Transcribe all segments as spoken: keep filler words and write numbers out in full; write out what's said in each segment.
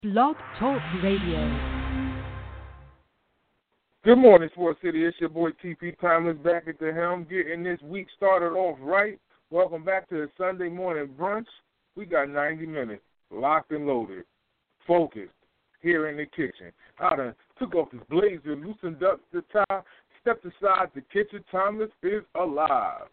Blog Talk Radio. Good morning, Sports City. It's your boy T P Timeless back at the helm, getting this week started off right. Welcome back to the Sunday morning brunch. We got ninety minutes, locked and loaded, focused, here in the kitchen. I done took off this blazer, loosened up the tie, stepped aside the kitchen. Timeless is alive.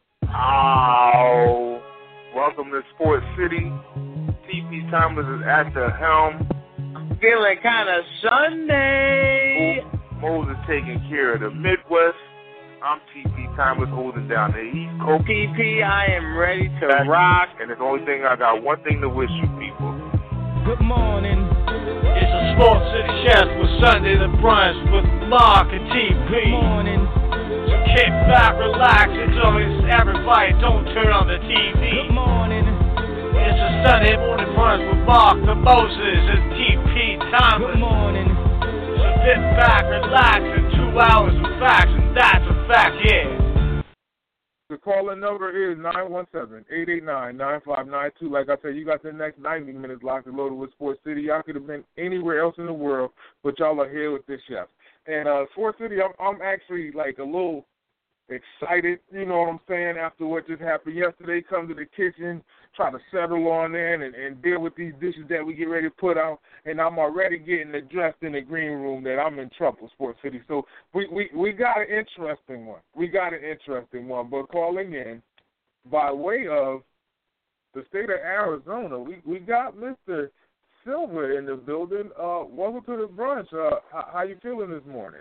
Oh, welcome to Sports City. T P Timeless is at the helm. Feeling kind of Sunday. Moses taking care of the Midwest. I'm T P Timeless holding down the East Coast. T P, I am ready to That's, rock. And it's the only thing I got one thing to wish you people. Good morning. It's a Sports City Chef with Sunday the Brunch with Mark and T P. Good morning. So kick back, relax, enjoy everybody. Don't turn on the T V. Good morning. It's a Sunday morning brunch with Mark, the Moses, and T P Timeless. Good morning. So sit back, relax, in two hours of facts, and that's a fact, yeah. The call-in number is nine one seven, eight eight nine, nine five nine two. Like I said, you got the next ninety minutes locked and loaded with Sports City. Y'all could have been anywhere else in the world, but y'all are here with this chef. And uh, Sports City, I'm, I'm actually like a little excited, you know what I'm saying, after what just happened yesterday. Come to the kitchen, try to settle on in and, and deal with these dishes that we get ready to put out, and I'm already getting addressed in the green room that I'm in trouble, Sports City. So we, we, we got an interesting one. We got an interesting one. But calling in by way of the state of Arizona, we, we got Mister Silver in the building. Uh, welcome to the brunch. Uh, how, how you feeling this morning?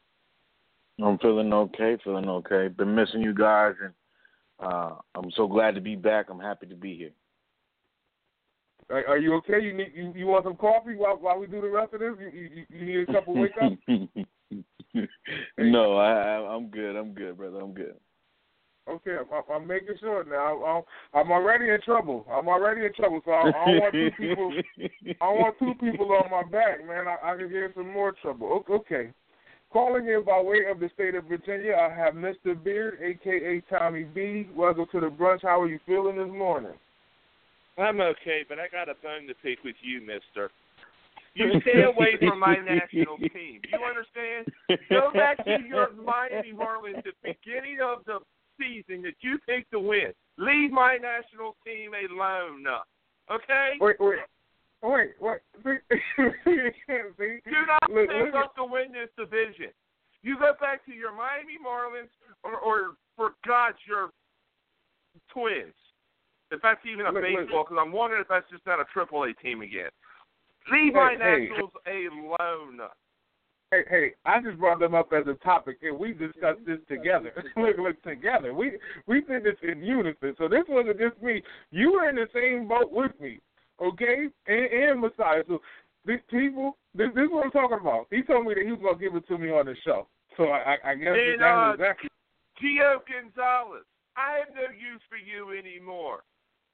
I'm feeling okay, feeling okay. Been missing you guys, and uh, I'm so glad to be back. I'm happy to be here. Are, are you okay? You need you, you want some coffee while while we do the rest of this? You you, you need a couple wake ups? No, I, I I'm good. I'm good, brother. I'm good. Okay, I'm, I'm making sure now. I'm, I'm already in trouble. I'm already in trouble. So I, I don't want two people. I don't want two people on my back, man. I, I can get in some more trouble. Okay. Calling in by way of the state of Virginia, I have Mister Beard, a k a. Tommy B. Welcome to the brunch. How are you feeling this morning? I'm okay, but I got a bone to pick with you, mister. You stay away from my national team. You understand? Go back to your Miami Marlins at the beginning of the season that you picked to win. Leave my national team alone. Okay? Wait, wait. Wait, wait. See? See? Do not look, pick look. up to win this division. You go back to your Miami Marlins or, or for God's, your Twins. If that's even a look, baseball, because I'm wondering if that's just not a triple A team again. Leave my hey, Nationals hey. alone. Hey, hey, I just brought them up as a topic, and we discussed this together. look, look, together. We we did this in unison. So this wasn't just me. You were in the same boat with me. Okay, and, and Messiah. So these people, this, this is what I'm talking about. He told me that he was gonna give it to me on the show. So I, I guess and, that's uh, exactly. Gio Gonzalez, I have no use for you anymore.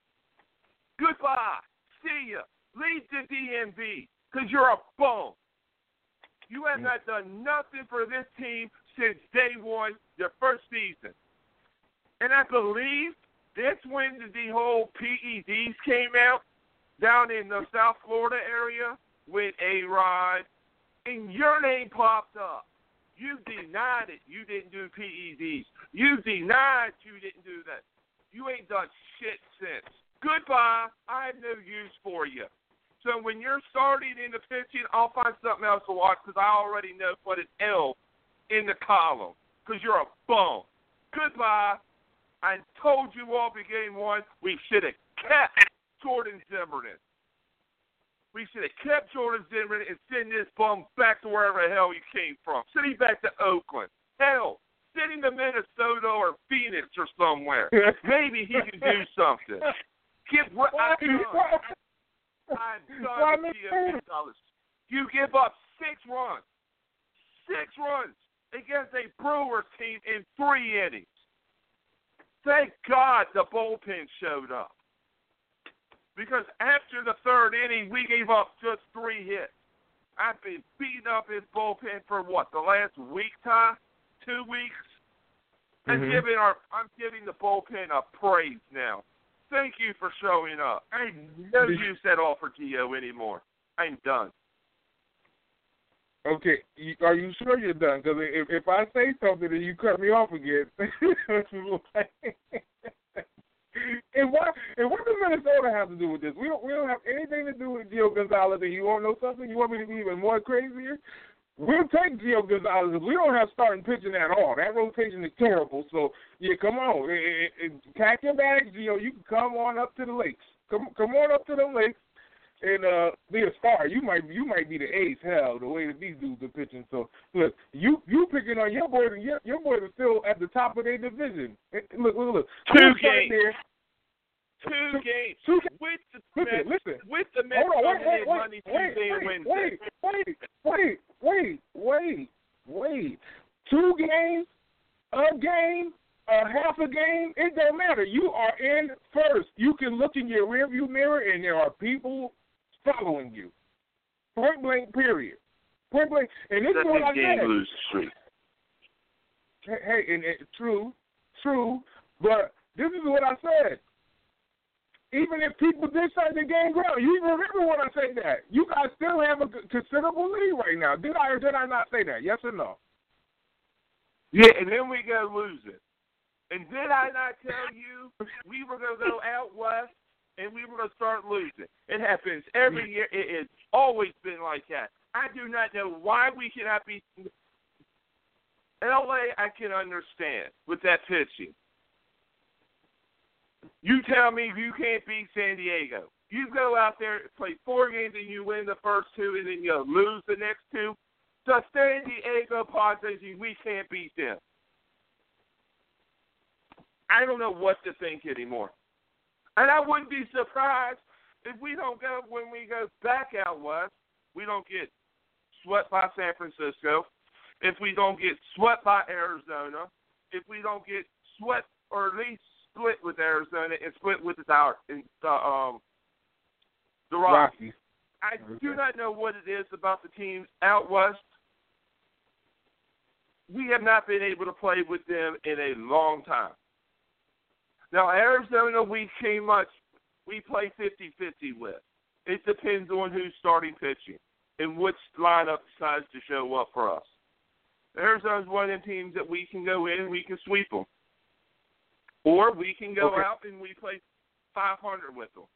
Goodbye. See ya. Leave the D M V because you're a bum. You have not done nothing for this team since day one, your first season. And I believe that's when the whole P E Ds came out. Down in the South Florida area with A-Rod, and your name popped up. You denied it. You didn't do P E Ds. You denied you didn't do that. You ain't done shit since. Goodbye. I have no use for you. So when you're starting in the pitching, I'll find something else to watch because I already know what an L in the column because you're a bum. Goodbye. I told you all beginning one, we should have kept Jordan Zimmerman. We should have kept Jordan Zimmerman and send this bum back to wherever the hell he came from. Send him back to Oakland. Hell, send him to Minnesota or Phoenix or somewhere. Maybe he can do something. Give, I'm done. I'm done with Gio Gonzalez. You give up six runs. Six runs against a Brewers team in three innings. Thank God the bullpen showed up. Because after the third inning, we gave up just three hits. I've been beating up his bullpen for what, the last week, Ty? Two weeks? I'm Mm-hmm. giving our I'm giving the bullpen a praise now. Thank you for showing up. I have no use at all for Gio anymore. I'm done. Okay, you, are you sure you're done? Because if, if I say something and you cut me off again, and what and what does Minnesota have to do with this? We don't we don't have anything to do with Gio Gonzalez. And you want to know something? You want me to be even more crazier? We'll take Gio Gonzalez. We don't have starting pitching at all. That rotation is terrible. So yeah, come on, it, it, it, pack your bags, Gio. You can come on up to the lakes. Come come on up to the lakes. And uh, be a star. You might you might be the ace. Hell, the way that these dudes are pitching. So look, you you picking on your boys. Your, your boys are still at the top of their division. Look, look, look. Two games. There. Two, two games. Two, with the listen, Mets, listen. With the Mets Hold on, wait, wait, wait, Monday, wait, Tuesday, wait, and Wednesday. Wait, wait, wait, wait, wait. Two games, a game, a half a game. It don't matter. You are in first. You can look in your rearview mirror, and there are people following you. Point blank, period. Point blank. And this That's is what I game said. Lose streak. Hey, hey, and it, true, true, but this is what I said. Even if people did start the game ground, you remember when I say that. You guys still have a considerable lead right now. Did I or did I not say that? Yes or no? Yeah, and then we go lose it. And did I not tell you we were going to go out west and we were going to start losing? It happens every year. It has always been like that. I do not know why we cannot be. L A, I can understand with that pitching. You tell me you can't beat San Diego. You go out there, play four games, and you win the first two, and then you lose the next two. The San Diego Padres, we can't beat them. I don't know what to think anymore. And I wouldn't be surprised if we don't go, when we go back out west, we don't get swept by San Francisco, if we don't get swept by Arizona, if we don't get swept or at least split with Arizona and split with the, the, um, the Rockies. I okay. do not know what it is about the teams out west. We have not been able to play with them in a long time. Now, Arizona, we came much, we play fifty-fifty with. It depends on who's starting pitching and which lineup decides to show up for us. Arizona's one of the teams that we can go in and we can sweep them. Or we can go okay. out and we play five hundred with them.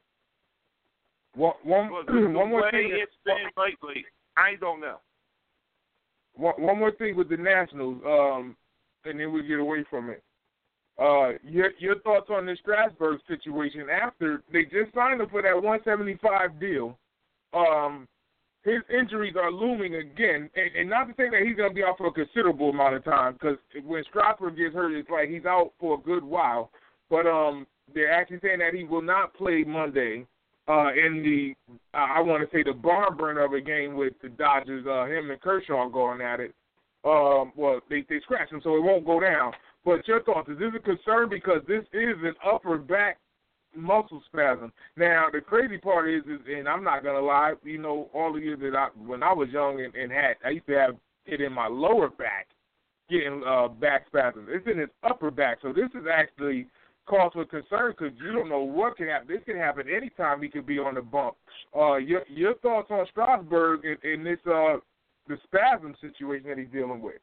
One, one, but the one more way thing. it's been lately, I don't know. One, one more thing with the Nationals, um, and then we get away from it. Uh, your your thoughts on the Strasburg situation after they just signed him for that one seventy-five deal. Um, his injuries are looming again, and, and not to say that he's going to be out for a considerable amount of time, because when Strasburg gets hurt, it's like he's out for a good while. But um, they're actually saying that he will not play Monday uh, in the, uh, I want to say, the barn burner of a game with the Dodgers, uh, him and Kershaw going at it. Um, well, they, they scratched him, so it won't go down. But your thoughts, is this a concern? Because this is an upper back muscle spasm. Now, the crazy part is, is and I'm not going to lie, you know, all the years that I, when I was young and, and had, I used to have it in my lower back, getting uh, back spasms. It's in his upper back. So this is actually cause for concern because you don't know what can happen. This can happen anytime he could be on the bump. Uh, your, your thoughts on Strasburg in, in this, uh, the spasm situation that he's dealing with?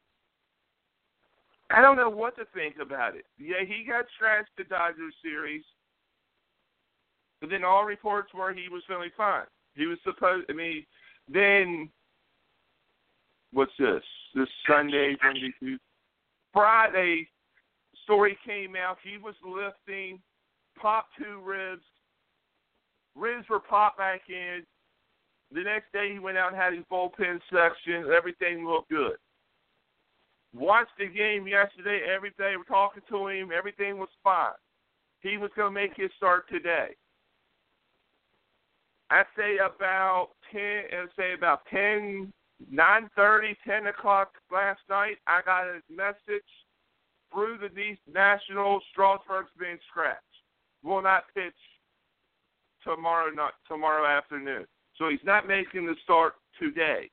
I don't know what to think about it. Yeah, he got scratched the Dodgers series, but then all reports were he was feeling fine. He was supposed, I mean, then, what's this? This Sunday, Monday, Tuesday, Friday, story came out. He was lifting, popped two ribs. Ribs were popped back in. The next day he went out and had his bullpen section. Everything looked good. Watched the game yesterday. Every day we're talking to him. Everything was fine. He was going to make his start today. I'd say about ten. I'd say about ten, nine thirty, ten o'clock last night. I got a message through the Nationals. Strasburg's been scratched. Will not pitch tomorrow. Not tomorrow afternoon. So he's not making the start today.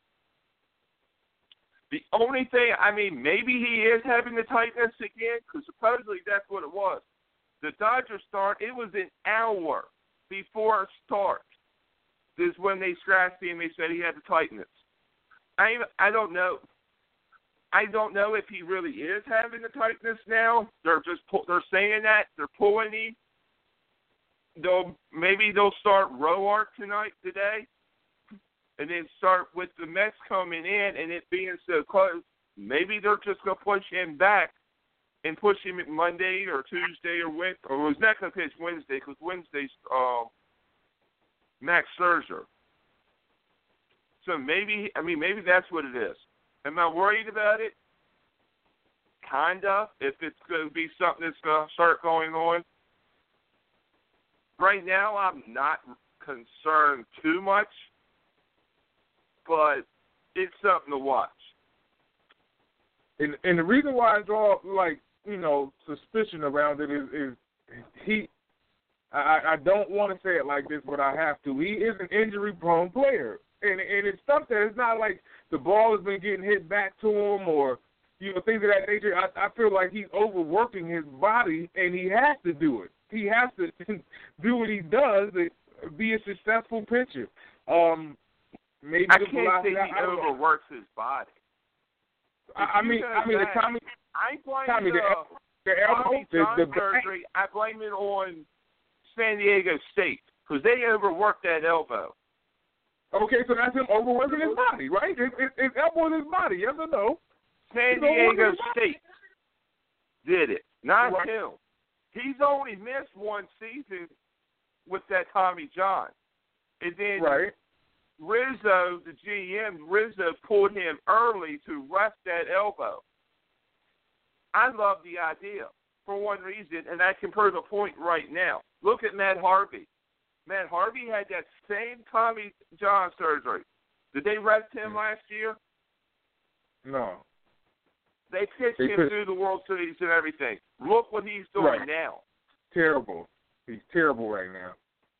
The only thing, I mean, maybe he is having the tightness again, because supposedly that's what it was. The Dodgers start, it was an hour before start. is when they scratched him. They said he had the tightness. I I don't know. I don't know if he really is having the tightness now. They're just they're saying that they're pulling him. They'll maybe they'll start Roark tonight today, and then start with the Mets coming in and it being so close. Maybe they're just gonna push him back and push him at Monday or Tuesday or Wednesday. Or he's not gonna pitch Wednesday because Wednesday's uh, Max Scherzer. So maybe I mean maybe that's what it is. Am I worried about it? Kind of. If it's going to be something that's going to start going on. Right now, I'm not concerned too much, but it's something to watch. And and the reason why I draw like you know suspicion around it is, is he. I I don't want to say it like this, but I have to. He is an injury-prone player, and and it's something. It's not like the ball has been getting hit back to him or you know things of that nature. I, I feel like he's overworking his body, and he has to do it. He has to do what he does to be a successful pitcher. Um, maybe I the can't say velocity, he overworks his body. I, I mean, I mean, that, the Tommy, I blame Tommy, the, the, the elbow, Tommy the, John the surgery. I blame it on San Diego State because they overworked that elbow. Okay, so that's him overworking his body, right? It, it, it's elbowing his body, yes or no? San Diego State did it, not right. him. He's only missed one season with that Tommy John. And then right. Rizzo, the G M, Rizzo pulled him early to rest that elbow. I love the idea for one reason, and I can prove a point right now. Look at Matt Harvey. Matt Harvey had that same Tommy John surgery. Did they rest him last year? No. They pitched they him put, through the World Series and everything. Look what he's doing right. now. Terrible. He's terrible right now.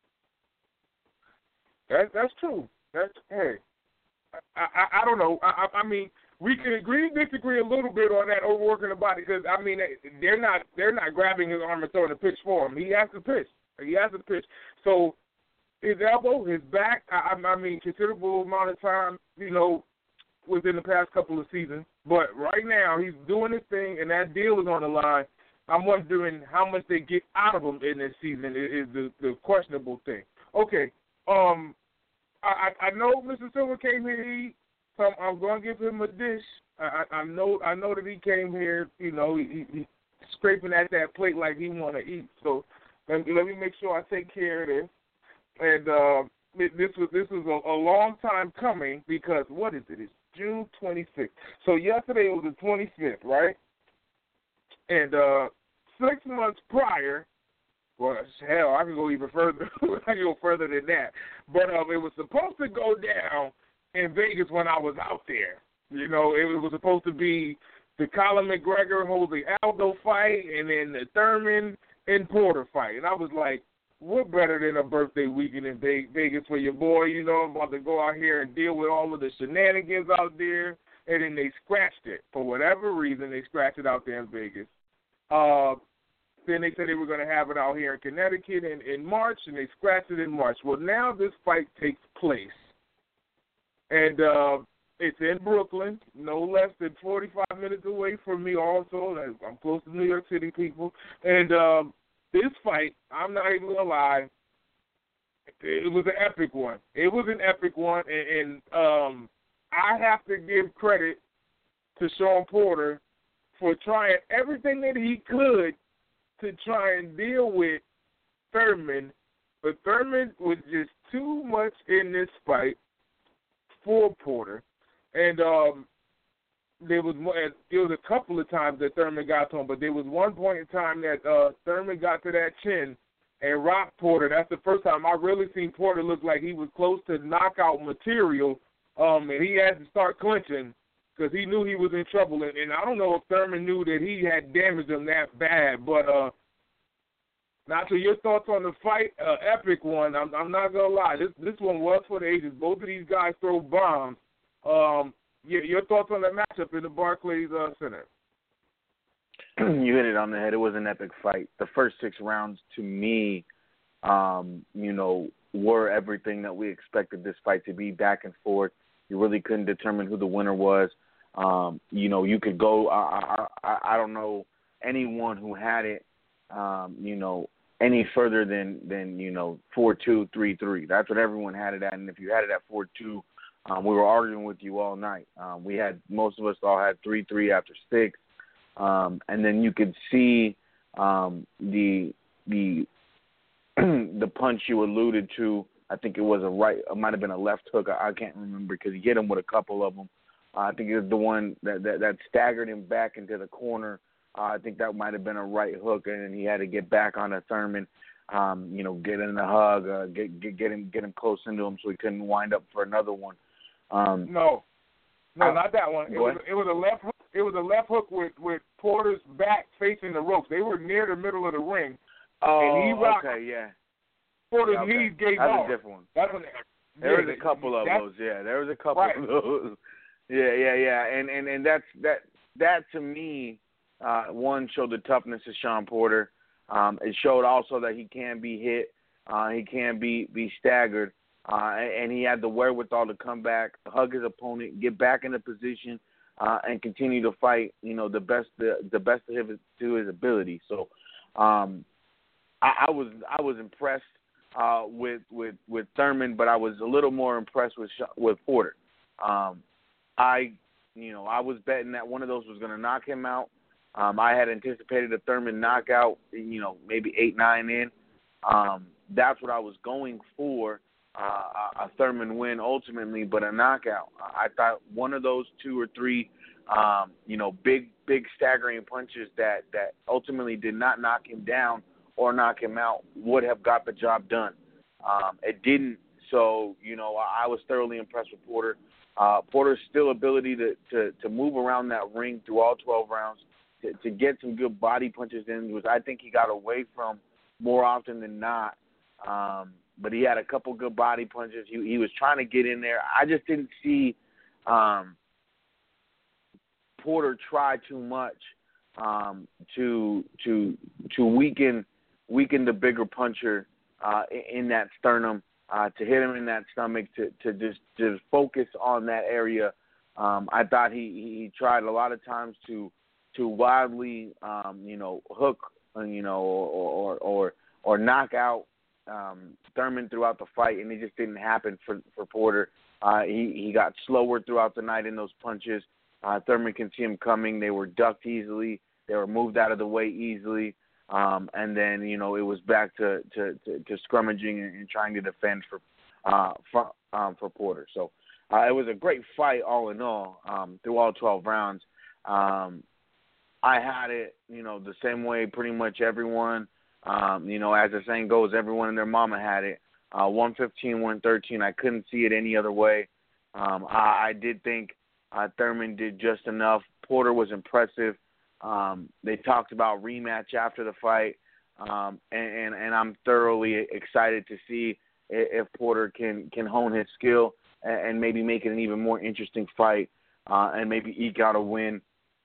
That, that's true. That's hey. I, I, I don't know. I, I mean, we can agree and disagree a little bit on that overworking the body because I mean they're not they're not grabbing his arm and throwing a pitch for him. He has to pitch. He has to pitch. So his elbow, his back. I, I mean, considerable amount of time. You know, within the past couple of seasons. But right now he's doing his thing, and that deal is on the line. I'm wondering how much they get out of him in this season is, is the, the questionable thing. Okay. Um. I, I know Mister Silver came here to eat, so I'm, I'm going to give him a dish. I, I, I know I know that he came here, you know, he, he scraping at that plate like he want to eat. So let me, let me make sure I take care of this. And uh, this was this was a, a long time coming because what is it? It's June twenty-sixth. So yesterday was the twenty-fifth, right? And uh, six months prior. Well, hell, I can go even further. I can go further than that. But um, it was supposed to go down in Vegas when I was out there. You know, it was supposed to be the Colin McGregor Jose Aldo fight and then the Thurman and Porter fight. And I was like, what better than a birthday weekend in Vegas for your boy? You know, I'm about to go out here and deal with all of the shenanigans out there. And then they scratched it. For whatever reason, they scratched it out there in Vegas. Uh, Then they said they were going to have it out here in Connecticut in, in March, and they scratched it in March. Well, now this fight takes place. And uh, it's in Brooklyn, no less than forty-five minutes away from me also. I'm close to New York City people. And um, this fight, I'm not even going to lie, it was an epic one. It was an epic one, and, and um, I have to give credit to Sean Porter for trying everything that he could to try and deal with Thurman, but Thurman was just too much in this fight for Porter. And um, there was there was a couple of times that Thurman got to him, but there was one point in time that uh, Thurman got to that chin and rocked Porter. That's the first time I really seen Porter look like he was close to knockout material, um, and he had to start clinching because he knew he was in trouble. And, and I don't know if Thurman knew that he had damaged him that bad. But uh, now to your thoughts on the fight, uh, epic one. I'm, I'm not going to lie. This this one was for the ages. Both of these guys throw bombs. Um, your, your thoughts on the matchup in the Barclays uh, Center? You hit it on the head. It was an epic fight. The first six rounds, to me, um, you know, were everything that we expected this fight to be, back and forth. You really couldn't determine who the winner was. Um, you know, you could go, I, I, I don't know anyone who had it, um, you know, any further than, than you know, four two, three three. That's what everyone had it at. And if you had it at four two, um, we were arguing with you all night. Um, we had, most of us all had three three after six. Um, and then you could see um, the the the punch you alluded to. I think it was a right, it might have been a left hook. I, I can't remember because he hit him with a couple of them. Uh, I think it was the one that, that, that staggered him back into the corner. Uh, I think that might have been a right hook, and then he had to get back onto Thurman, um, you know, get in the hug, uh, get, get get him get him close into him so he couldn't wind up for another one. Um, no, no, uh, not that one. It was, it was a left hook. It was a left hook with, with Porter's back facing the ropes. They were near the middle of the ring. Oh, and he rocked, okay, yeah. Porter's okay. knees gave That's off. a different one. That's when, there yeah, was a couple of those, yeah. There was a couple right. of those. Yeah, yeah, yeah. And and, and that's that that to me, uh, one, showed the toughness of Shawn Porter. Um, it showed also that he can be hit, uh, he can be, be staggered, uh, and, and he had the wherewithal to come back, hug his opponent, get back in the position, uh, and continue to fight, you know, the best the, the best of his, to his ability. So um, I, I was I was impressed uh, with, with with Thurman, but I was a little more impressed with with Porter. Um, I you know I was betting that one of those was going to knock him out. Um, I had anticipated a Thurman knockout, you know, maybe eight nine in. Um, that's what I was going for. Uh, a Thurman win ultimately, but a knockout. I thought one of those two or three, um, you know, big, big staggering punches that, that ultimately did not knock him down or knock him out would have got the job done. Um, it didn't, so, you know, I, I was thoroughly impressed with Porter. Uh, Porter's still ability to, to, to move around that ring through all twelve rounds, to, to get some good body punches in, which I think he got away from more often than not. Um, but he had a couple good body punches. He, he was trying to get in there. I just didn't see um, Porter try too much um, to to to weaken weaken the bigger puncher uh, in that sternum, uh, to hit him in that stomach, to to just just focus on that area. Um, I thought he, he tried a lot of times to to wildly um, you know hook you know or or or, or knock out Um, Thurman throughout the fight, and it just didn't happen for for Porter. Uh, he he got slower throughout the night in those punches. Uh, Thurman can see him coming. They were ducked easily. They were moved out of the way easily. Um, and then you know it was back to to, to, to scrummaging and, and trying to defend for uh, for, um, for Porter. So uh, it was a great fight all in all um, through all twelve rounds. Um, I had it you know the same way pretty much everyone. Um, you know, as the saying goes, everyone and their mama had it. Uh, one fifteen, one thirteen. I couldn't see it any other way. Um, I, I did think uh, Thurman did just enough. Porter was impressive. Um, they talked about rematch after the fight, um, and, and, and I'm thoroughly excited to see if, if Porter can, can hone his skill and, and maybe make it an even more interesting fight uh, and maybe eke out a win,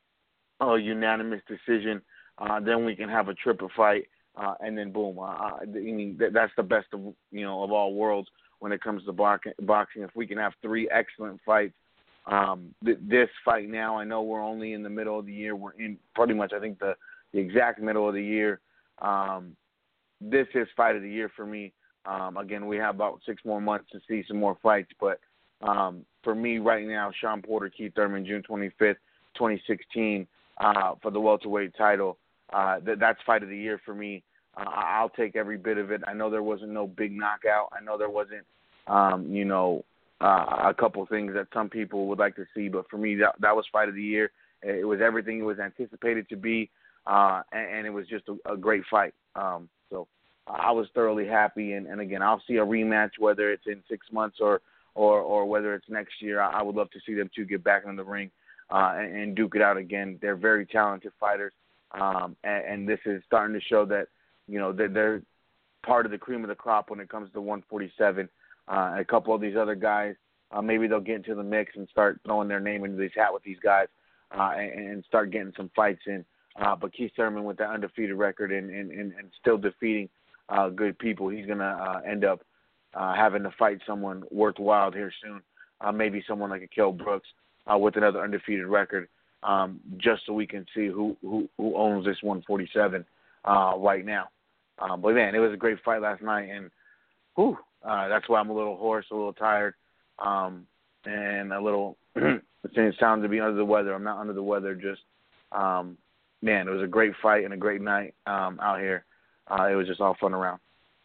a unanimous decision. Uh, then we can have a triple fight. Uh, and then boom, uh, I mean that, that's the best of you know of all worlds when it comes to boxing. If we can have three excellent fights, um, th- this fight now, I know we're only in the middle of the year. We're in pretty much, I think the, the exact middle of the year. Um, this is fight of the year for me. Um, again, we have about six more months to see some more fights, but um, for me right now, Shawn Porter, Keith Thurman, June twenty-fifth, twenty sixteen, uh, for the welterweight title. Uh, th- that's fight of the year for me. Uh, I'll take every bit of it. I know there wasn't no big knockout. I know there wasn't, um, you know, uh, a couple things that some people would like to see. But for me, that, that was fight of the year. It was everything it was anticipated to be, uh, and, and it was just a, a great fight. Um, so I was thoroughly happy. And, and, again, I'll see a rematch, whether it's in six months or, or, or whether it's next year. I, I would love to see them two get back in the ring uh, and, and duke it out again. They're very talented fighters. Um, and, and this is starting to show that, you know, that they're part of the cream of the crop when it comes to one forty-seven. Uh, a couple of these other guys, uh, maybe they'll get into the mix and start throwing their name into this hat with these guys uh, and, and start getting some fights in. Uh, but Keith Thurman with that undefeated record and, and, and, and still defeating uh, good people, he's going to uh, end up uh, having to fight someone worthwhile here soon, uh, maybe someone like a Kell Brooks uh, with another undefeated record, um, just so we can see who, who, who owns this one forty-seven uh, right now. Um, but, man, it was a great fight last night, and whew, uh, that's why I'm a little hoarse, a little tired, um, and a little – it sounds to be under the weather. I'm not under the weather, just um, – man, it was a great fight and a great night um, out here. Uh, it was just all fun around.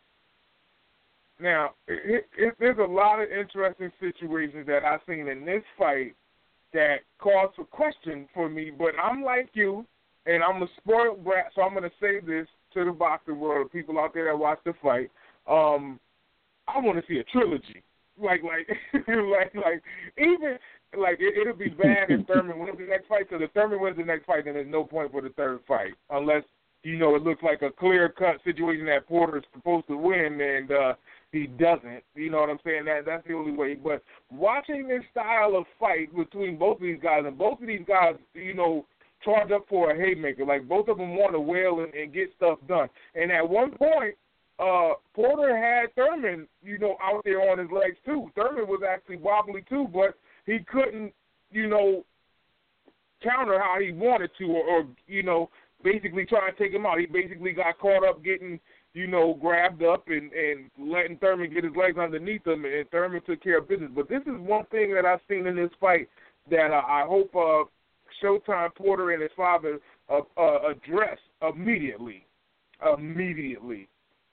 Now, it, it, there's a lot of interesting situations that I've seen in this fight that cause for question for me, but I'm like you, and I'm a spoiled brat, so I'm going to say this to the boxing world, the people out there that watch the fight. Um, I want to see a trilogy. Like, like, like, like, even, like, it, it'll be bad if Thurman wins the next fight, because if Thurman wins the next fight, then there's no point for the third fight, unless, you know, it looks like a clear-cut situation that Porter is supposed to win, and uh, he doesn't. You know what I'm saying? That That's the only way. But watching this style of fight between both of these guys, and both of these guys, you know, charge up for a haymaker. Like, both of them want to wail and, and get stuff done. And at one point, uh, Porter had Thurman, you know, out there on his legs, too. Thurman was actually wobbly, too, but he couldn't, you know, counter how he wanted to or, or you know, basically try to take him out. He basically got caught up getting, you know, grabbed up and, and letting Thurman get his legs underneath him, and Thurman took care of business. But this is one thing that I've seen in this fight that uh, I hope uh, Showtime Porter and his father uh, uh, address immediately. Immediately.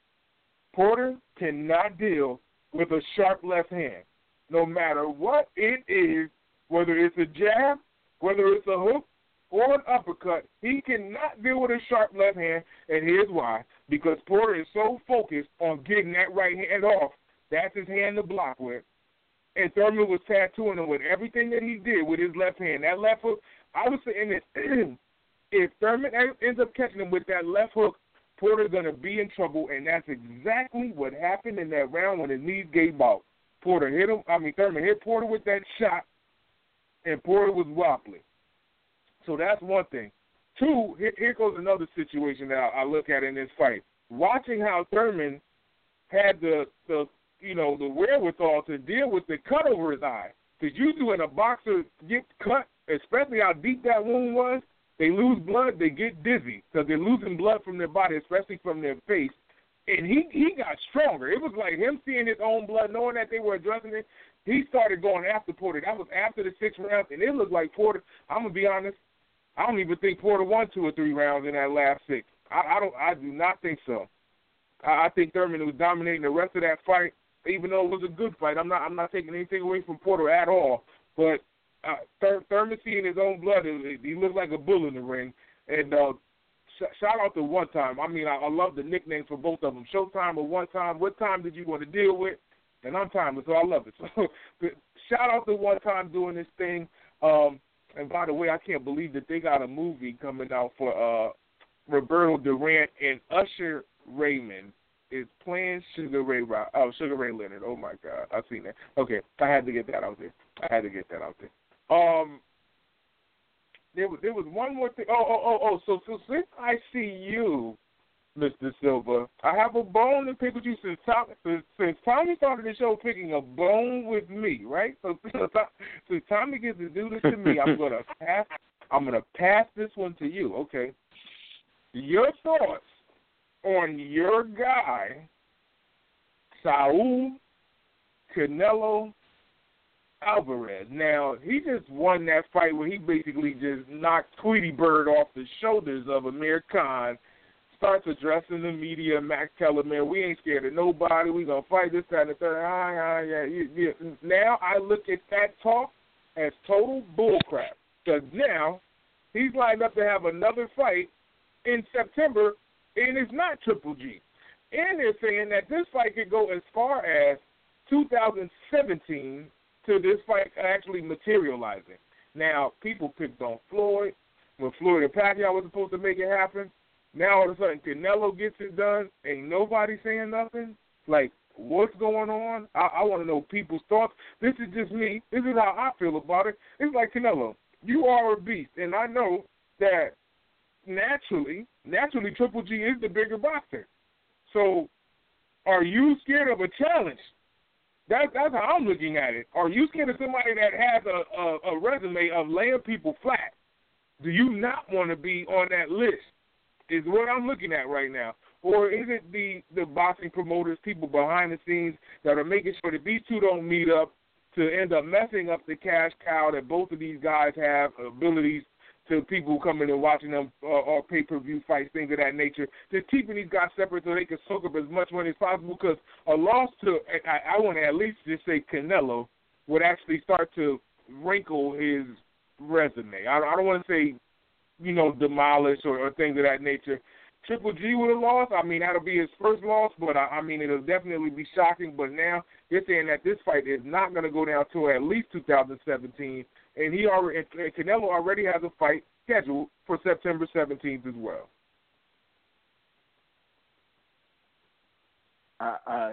Porter cannot deal with a sharp left hand, no matter what it is, whether it's a jab, whether it's a hook, or an uppercut. He cannot deal with a sharp left hand, and here's why. Because Porter is so focused on getting that right hand off, that's his hand to block with. And Thurman was tattooing him with everything that he did with his left hand. That left hook, I was saying that if Thurman ends up catching him with that left hook, Porter's going to be in trouble, and that's exactly what happened in that round when his knees gave out. Porter hit him, I mean, Thurman hit Porter with that shot, and Porter was wobbly. So that's one thing. Two, here, here goes another situation that I, I look at in this fight. Watching how Thurman had the, the, you know, the wherewithal to deal with the cut over his eye. Because usually when a boxer gets cut, especially how deep that wound was, they lose blood, they get dizzy because they're losing blood from their body, especially from their face. And he, he got stronger. It was like him seeing his own blood, knowing that they were addressing it. He started going after Porter. That was after the sixth round, and it looked like Porter, I'm going to be honest, I don't even think Porter won two or three rounds in that last six. I, I don't. I do not think so. I, I think Thurman was dominating the rest of that fight, even though it was a good fight. I'm not. I'm not taking anything away from Porter at all. But uh, Thur- Thurman seeing his own blood, he looked like a bull in the ring. And uh, sh- shout out to One Time. I mean, I, I love the nicknames for both of them. Showtime or One Time. What time did you want to deal with? And I'm timeless, so I love it. So shout out to One Time doing this thing. Um, And by the way, I can't believe that they got a movie coming out for uh, Roberto Duran, and Usher Raymond is playing Sugar Ray oh, Sugar Ray Leonard. Oh, my God. I've seen that. Okay, I had to get that out there. I had to get that out there. Um, there was, there was one more thing. Oh, oh, oh, oh. So, so since I see you, Mister Silva, I have a bone to pick with you since Tommy, since, since Tommy started the show picking a bone with me, right? So since Tommy gets to do this to me, I'm gonna pass. I'm gonna pass this one to you. Okay. Your thoughts on your guy, Saul Canelo Alvarez. Now, he just won that fight where he basically just knocked Tweety Bird off the shoulders of Amir Khan. Starts addressing the media, Max Keller, man, we ain't scared of nobody. We gonna fight this, that, and the third. Ah, ah, yeah, yeah. Now I look at that talk as total bullcrap. Because now he's lined up to have another fight in September, and it's not Triple G. And they're saying that this fight could go as far as two thousand seventeen to this fight actually materializing. Now, people picked on Floyd when Floyd and Pacquiao was supposed to make it happen. Now all of a sudden Canelo gets it done, ain't nobody saying nothing. Like, what's going on? I, I want to know people's thoughts. This is just me. This is how I feel about it. It's like, Canelo, you are a beast, and I know that naturally, naturally Triple G is the bigger boxer. So are you scared of a challenge That's that's how I'm looking at it. Are you scared of somebody that has a, a, a resume of laying people flat? Do you not want to be on that list? Is what I'm looking at right now. Or is it the, the boxing promoters, people behind the scenes that are making sure that these two don't meet up to end up messing up the cash cow that both of these guys have, abilities to people coming and watching them uh, or pay-per-view fights, things of that nature, just keeping these guys separate so they can soak up as much money as possible, because a loss to, I, I want to at least just say Canelo, would actually start to wrinkle his resume. I, I don't want to say, you know, demolish or, or things of that nature. Triple G would have lost. I mean, that'll be his first loss, but, I, I mean, it'll definitely be shocking. But now they're saying that this fight is not going to go down till at least two thousand seventeen, and he already, and Canelo already has a fight scheduled for September seventeenth as well. Uh, uh,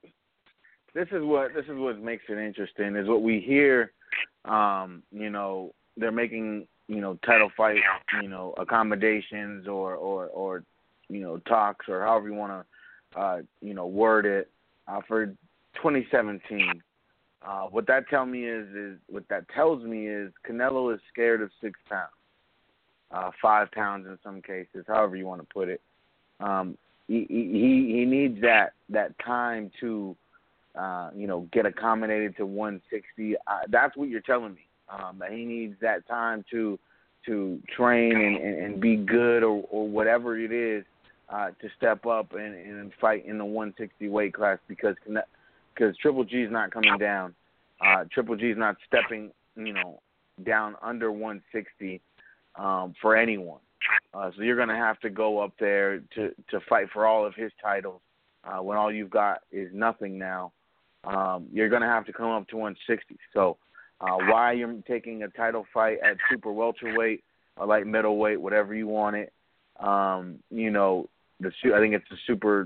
this is what this is what makes it interesting. Is what we hear. Um, you know, they're making, you know, title fight, you know, accommodations or or or you know, talks or however you want to, uh, you know, word it uh, for twenty seventeen. Uh, what that tell me is, is what that tells me is Canelo is scared of six pounds, uh, five pounds in some cases, however you want to put it. Um, he, he he needs that that time to, uh, you know, get accommodated to one sixty. Uh, that's what you're telling me. Um, that he needs that time to to train and, and, and be good or, or whatever it is. Uh, to step up and, and fight in the one sixty weight class because because Triple G is not coming down. Uh, Triple G is not stepping, you know, down under one sixty um, for anyone. Uh, so you're going to have to go up there to, to fight for all of his titles uh, when all you've got is nothing now. Um, you're going to have to come up to one sixty. So uh, why you're taking a title fight at super welterweight or light middleweight, whatever you want it, um, you know, The, I think it's a super,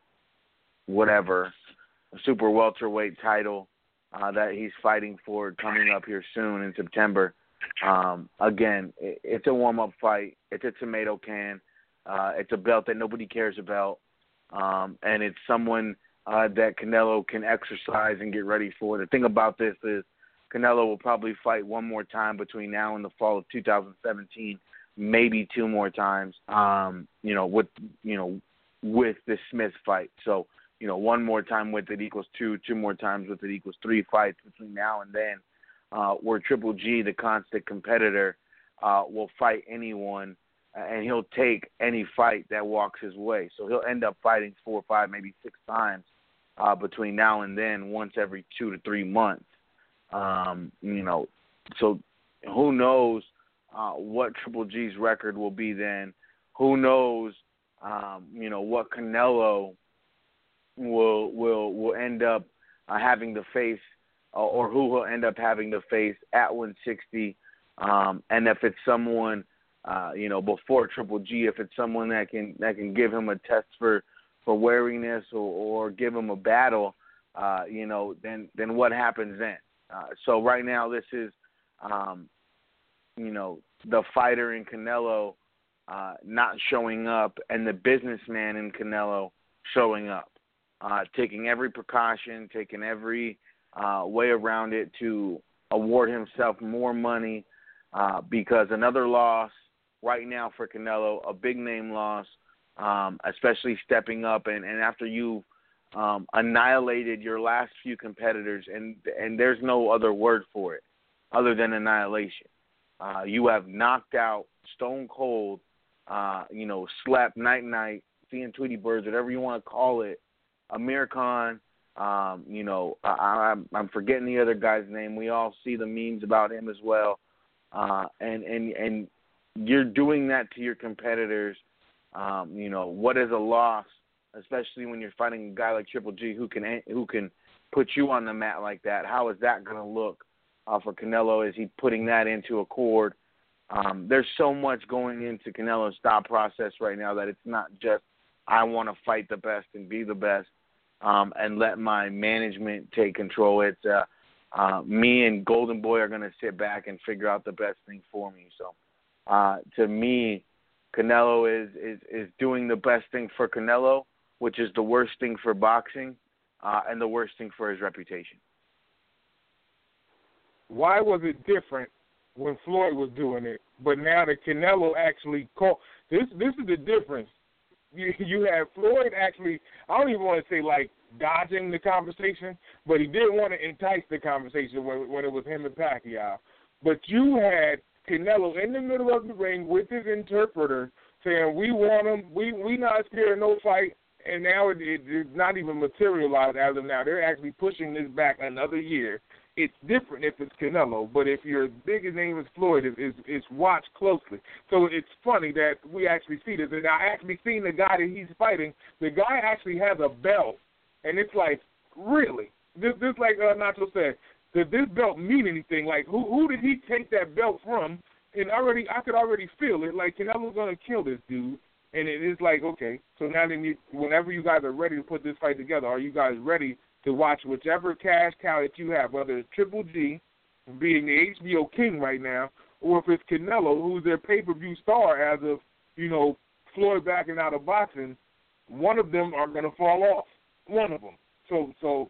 whatever, a super welterweight title uh, that he's fighting for coming up here soon in September. Um, again, it, it's a warm-up fight. It's a tomato can. Uh, it's a belt that nobody cares about, um, and it's someone uh, that Canelo can exercise and get ready for. The thing about this is Canelo will probably fight one more time between now and the fall of two thousand seventeen. Maybe two more times, um, you know, with you know, with the Smith fight. So, you know, one more time with it equals two, two more times with it equals three fights between now and then, uh, where Triple G, the constant competitor, uh, will fight anyone, and he'll take any fight that walks his way. So he'll end up fighting four, five, maybe six times uh, between now and then, once every two to three months. Um, you know, so who knows Uh, what Triple G's record will be then? Who knows? Um, you know what Canelo will will will end up uh, having to face, uh, or who will end up having to face at one sixty. Um, and if it's someone, uh, you know, before Triple G, if it's someone that can that can give him a test for for wariness or, or give him a battle, uh, you know, then then what happens then? Uh, so right now, this is. Um, you know, the fighter in Canelo uh, not showing up and the businessman in Canelo showing up, uh, taking every precaution, taking every uh, way around it to award himself more money uh, because another loss right now for Canelo, a big-name loss, um, especially stepping up and, and after you've um, annihilated your last few competitors, and and there's no other word for it other than annihilation. Uh, you have knocked out stone cold, uh, you know, slept night night, seeing Tweety Birds, whatever you want to call it. Amir Khan, um, you know, I, I'm, I'm forgetting the other guy's name. We all see the memes about him as well. Uh, and, and, and you're doing that to your competitors. Um, you know, what is a loss, especially when you're fighting a guy like Triple G who can, who can put you on the mat like that? How is that going to look? Uh, for Canelo, is he putting that into a chord? Um, there's so much going into Canelo's thought process right now that it's not just I want to fight the best and be the best um, and let my management take control. It's uh, uh, me and Golden Boy are going to sit back and figure out the best thing for me. So uh, to me, Canelo is, is, is doing the best thing for Canelo, which is the worst thing for boxing. uh, and the worst thing for his reputation. Why was it different when Floyd was doing it, but now that Canelo actually called? This this is the difference. You, you have Floyd actually, I don't even want to say like dodging the conversation, but he did want to entice the conversation when, when it was him and Pacquiao. But you had Canelo in the middle of the ring with his interpreter saying, we want him, we we not scared of no fight, and now it, it, it's not even materialized as of now. They're actually pushing this back another year. It's different if it's Canelo, but if your biggest name is Floyd, it's, it's, it's watched closely. So it's funny that we actually see this. And I actually seen the guy that he's fighting. The guy actually has a belt, and it's like, really? This, this like uh, Nacho said, does this belt mean anything? Like, who who did he take that belt from? And already, I could already feel it. Like, Canelo's gonna kill this dude. And it is like, okay. So now, then, you, whenever you guys are ready to put this fight together, are you guys ready to watch whichever cash cow that you have, whether it's Triple G, being the H B O king right now, or if it's Canelo, who's their pay-per-view star as of, you know, Floyd backing out of boxing, one of them are going to fall off. One of them. So, so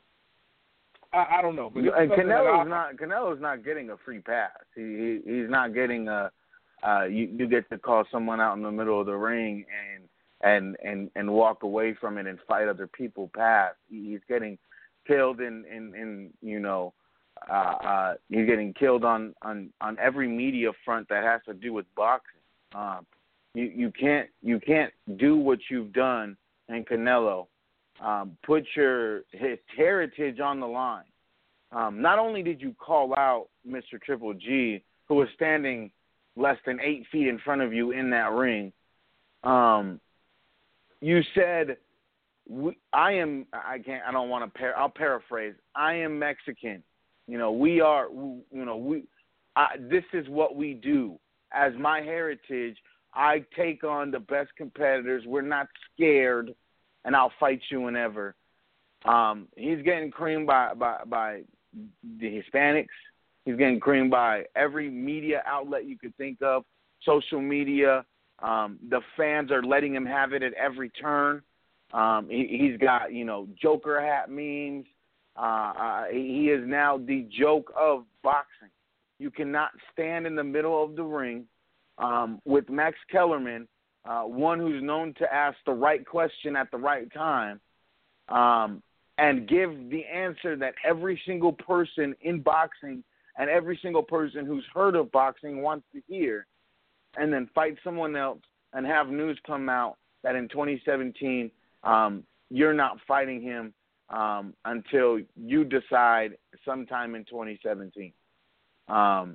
I, I don't know. But and Canelo's not Canelo's not getting a free pass. He, he he's not getting a. Uh, you you get to call someone out in the middle of the ring and and and and walk away from it and fight other people pass. He's getting killed in, in, in you know, uh, uh, he's getting killed on, on, on every media front that has to do with boxing. Um, you you can't you can't do what you've done in Canelo. Um, put your his heritage on the line. Um, not only did you call out Mister Triple G, who was standing less than eight feet in front of you in that ring, um, you said, we, I am, I can't, I don't want to, par- I'll paraphrase, I am Mexican. You know, we are, you know, we, I, this is what we do. As my heritage, I take on the best competitors. We're not scared, and I'll fight you whenever. Um, he's getting creamed by, by, by the Hispanics. He's getting creamed by every media outlet you could think of, social media. Um, the fans are letting him have it at every turn. Um, he, he's got, you know, Joker hat memes. Uh, uh, he is now the joke of boxing. You cannot stand in the middle of the ring um, with Max Kellerman, uh, one who's known to ask the right question at the right time, um, and give the answer that every single person in boxing and every single person who's heard of boxing wants to hear, and then fight someone else and have news come out that in twenty seventeen um, you're not fighting him um, until you decide sometime in twenty seventeen. Um,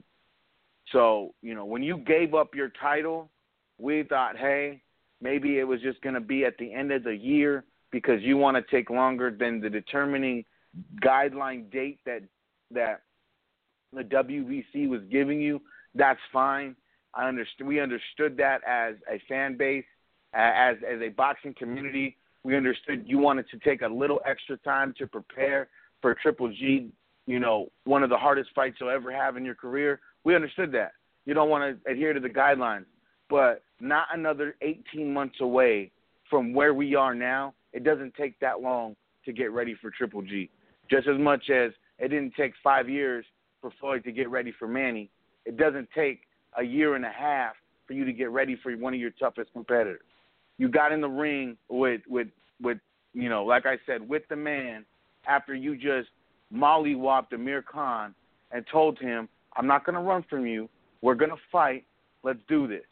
so, you know, when you gave up your title, we thought, hey, maybe it was just going to be at the end of the year because you want to take longer than the determining guideline date that that the W B C was giving you. That's fine. I understand. We understood that as a fan base, as as a boxing community. We understood you wanted to take a little extra time to prepare for Triple G, you know, one of the hardest fights you'll ever have in your career. We understood that. You don't want to adhere to the guidelines. But not another eighteen months away from where we are now. It doesn't take that long to get ready for Triple G. Just as much as it didn't take five years for Floyd to get ready for Manny, it doesn't take a year and a half for you to get ready for one of your toughest competitors. You got in the ring with, with, with you know, like I said, with the man after you just mollywopped Amir Khan and told him, I'm not going to run from you. We're going to fight. Let's do this.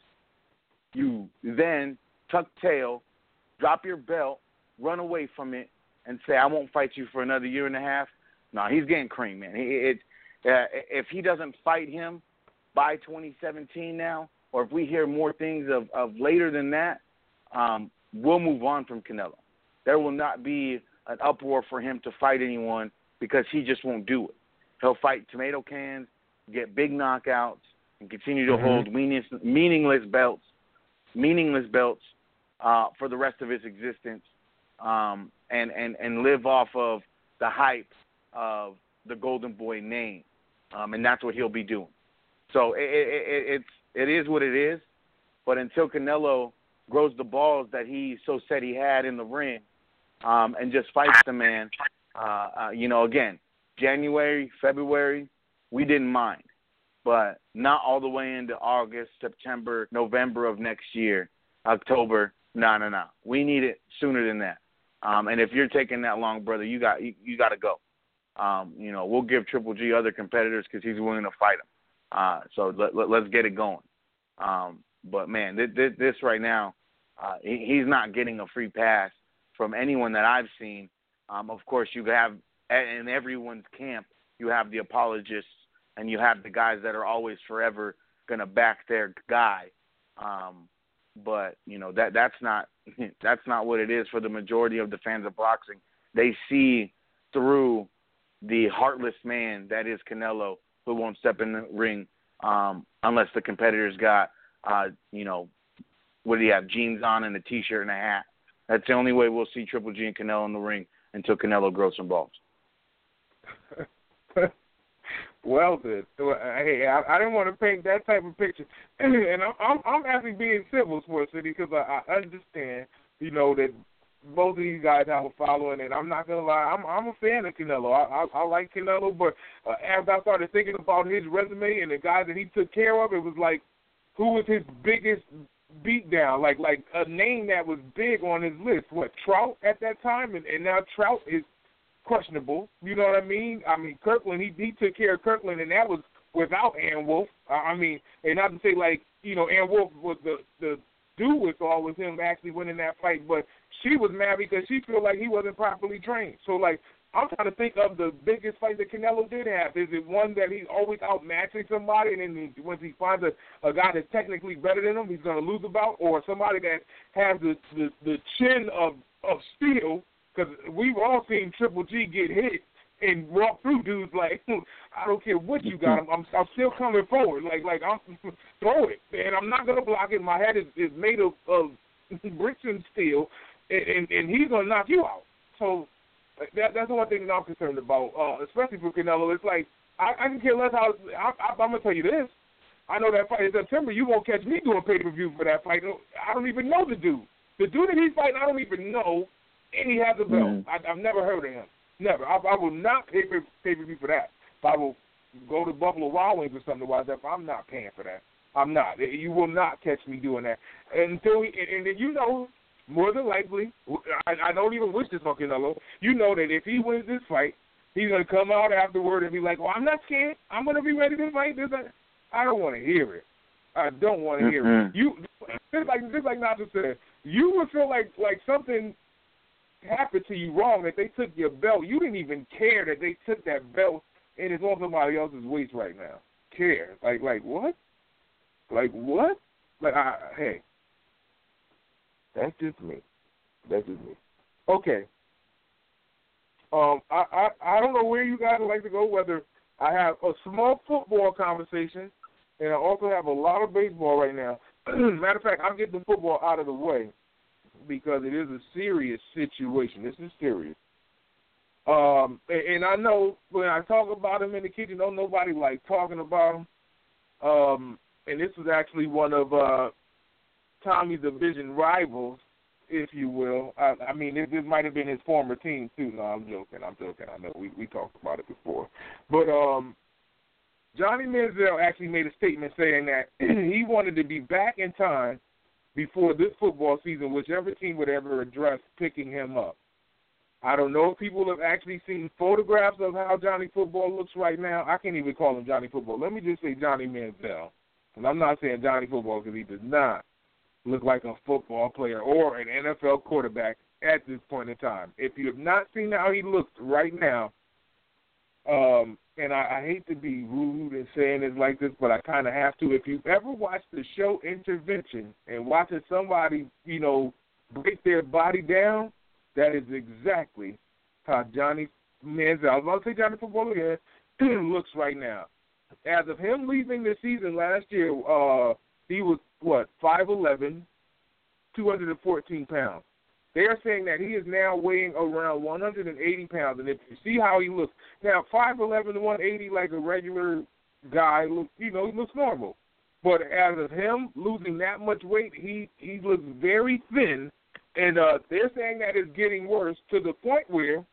You then tuck tail, drop your belt, run away from it, and say, I won't fight you for another year and a half. No, he's getting creamed, man. It, it, uh, if he doesn't fight him by twenty seventeen now, or if we hear more things of, of later than that, um, we'll move on from Canelo. There will not be an uproar for him to fight anyone because he just won't do it. He'll fight tomato cans, get big knockouts, and continue to mm-hmm. hold meaningless, meaningless belts, meaningless belts uh, for the rest of his existence, um, and, and, and live off of the hype of the Golden Boy name, um, and that's what he'll be doing. So it, it, it, it's it is what it is, but until Canelo grows the balls that he so said he had in the ring, um, and just fights the man, Uh, uh, you know, again, January, February, we didn't mind. But not all the way into August, September, November of next year, October, no, no, no. We need it sooner than that. Um, and if you're taking that long, brother, you got you, you got to go. Um, you know, we'll give Triple G other competitors because he's willing to fight them. Uh, so let, let, let's get it going. Um, but, man, this, this, this right now, uh, he, he's not getting a free pass from anyone that I've seen. Um, of course, you have in everyone's camp, you have the apologists and you have the guys that are always forever going to back their guy. Um, but, you know, that that's not that's not what it is for the majority of the fans of boxing. They see through the heartless man that is Canelo, who won't step in the ring um, unless the competitor's got, uh, you know, what do you have, jeans on and a T-shirt and a hat. That's the only way we'll see Triple G and Canelo in the ring until Canelo grows some balls. Well, then, hey, I, I didn't want to paint that type of picture, and I'm, I'm, I'm actually being civil, Sports City, because I, I understand, you know, that both of these guys have a following, and I'm not gonna lie, I'm, I'm a fan of Canelo. I, I, I like Canelo, but uh, as I started thinking about his resume and the guys that he took care of, it was like, who was his biggest beatdown? Like, like a name that was big on his list. What, Trout at that time, and, and now Trout is questionable, you know what I mean? I mean, Kirkland, he he took care of Kirkland, and that was without Ann Wolfe. Uh, I mean, and not to say, like, you know, Ann Wolfe was the, the do with all with him actually winning that fight, but she was mad because she felt like he wasn't properly trained. So, like, I'm trying to think of the biggest fight that Canelo did have. Is it one that he's always outmatching somebody, and then he, once he finds a, a guy that's technically better than him, he's going to lose about, or somebody that has the, the, the chin of, of steel? Because we've all seen Triple G get hit and walk through dudes like, I don't care what you got, I'm, I'm, I'm still coming forward. Like, like I'm throw it, and I'm not gonna block it. My head is, is made of, of bricks and steel, and, and, and he's gonna knock you out. So that, that's the one thing that I'm concerned about, uh, especially for Canelo. It's like I, I can care less how. I, I, I'm gonna tell you this. I know that fight in September. You won't catch me doing pay per view for that fight. I don't even know the dude. The dude that he's fighting, I don't even know. And he has a belt. Mm-hmm. I, I've never heard of him. Never. I, I will not pay per pay per view for that. If I will go to Buffalo Wild Wings or something like that, I'm not paying for that. I'm not. You will not catch me doing that. Until he, and, and you know, more than likely, I, I don't even wish this on Canelo. You know that if he wins this fight, he's going to come out afterward and be like, well, I'm not scared. I'm going to be ready to fight this. I don't want to hear it. I don't want to hear mm-hmm. it. You just like just like Nacho said, you would feel like like something happened to you wrong, that they took your belt. You didn't even care that they took that belt and it's on somebody else's waist right now. Care. Like, like what? Like what? Like, I, hey, that's just me. That's just me. Okay. Um, I, I, I don't know where you guys would like to go, whether I have a small football conversation and I also have a lot of baseball right now. Matter of fact, I'll get the football out of the way, because it is a serious situation. This is serious. Um, and, and I know when I talk about him in the kitchen, don't nobody like talking about him. Um, and this was actually one of uh, Tommy's division rivals, if you will. I, I mean, this, this might have been his former team, too. No, I'm joking. I'm joking. I know we, we talked about it before. But um, Johnny Manziel actually made a statement saying that he wanted to be back in time before this football season, whichever team would ever address picking him up. I don't know if people have actually seen photographs of how Johnny Football looks right now. I can't even call him Johnny Football. Let me just say Johnny Manziel. And I'm not saying Johnny Football because he does not look like a football player or an N F L quarterback at this point in time. If you have not seen how he looks right now, um, and I, I hate to be rude in saying it like this, but I kind of have to. If you've ever watched the show Intervention and watching somebody, you know, break their body down, that is exactly how Johnny Manziel, I was about to say Johnny Football again, looks right now. As of him leaving the season last year, uh, he was, what, five eleven, two hundred fourteen pounds. They are saying that he is now weighing around one hundred eighty pounds. And if you see how he looks, now five eleven to one eighty like a regular guy, look, you know, he looks normal. But as of him losing that much weight, he, he looks very thin. And uh, they're saying that it's getting worse to the point where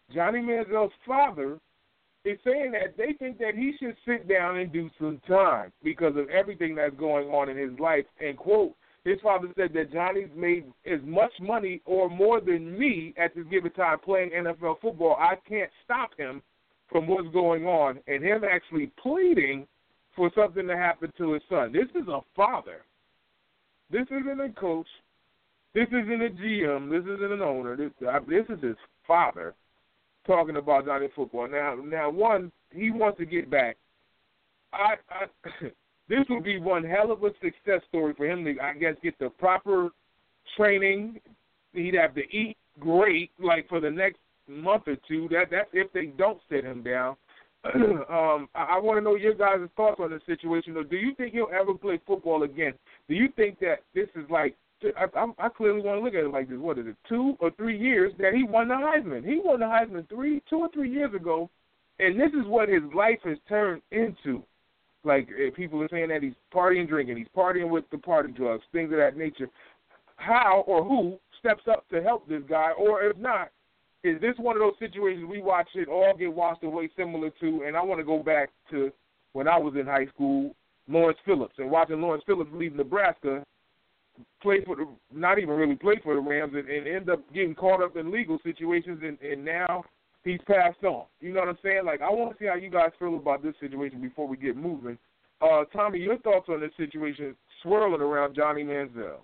Johnny Manziel's father is saying that they think that he should sit down and do some time because of everything that's going on in his life. And, quote, his father said that Johnny's made as much money or more than me at this given time playing N F L football. I can't stop him from what's going on, and him actually pleading for something to happen to his son. This is a father. This isn't a coach. This isn't a G M. This isn't an owner. This, this is his father talking about Johnny football. Now, now, one, he wants to get back. I, I this would be one hell of a success story for him to, I guess, get the proper training. He'd have to eat great, like for the next month or two. That that's if they don't sit him down. um, I, I want to know your guys' thoughts on this situation. Do you think he'll ever play football again? Do you think that this is like, I, I, I clearly want to look at it like this, what is it, two or three years that he won the Heisman. He won the Heisman three, two or three years ago, and this is what his life has turned into. Like, people are saying that he's partying, drinking, he's partying with the party drugs, things of that nature. How or who steps up to help this guy, or if not, is this one of those situations we watch it all get washed away similar to, and I want to go back to when I was in high school, Lawrence Phillips, and watching Lawrence Phillips leave Nebraska, play for the, not even really play for the Rams, and, and end up getting caught up in legal situations, and, and now he's passed on. You know what I'm saying? Like, I want to see how you guys feel about this situation before we get moving. Uh, Tommy, your thoughts on this situation swirling around Johnny Manziel?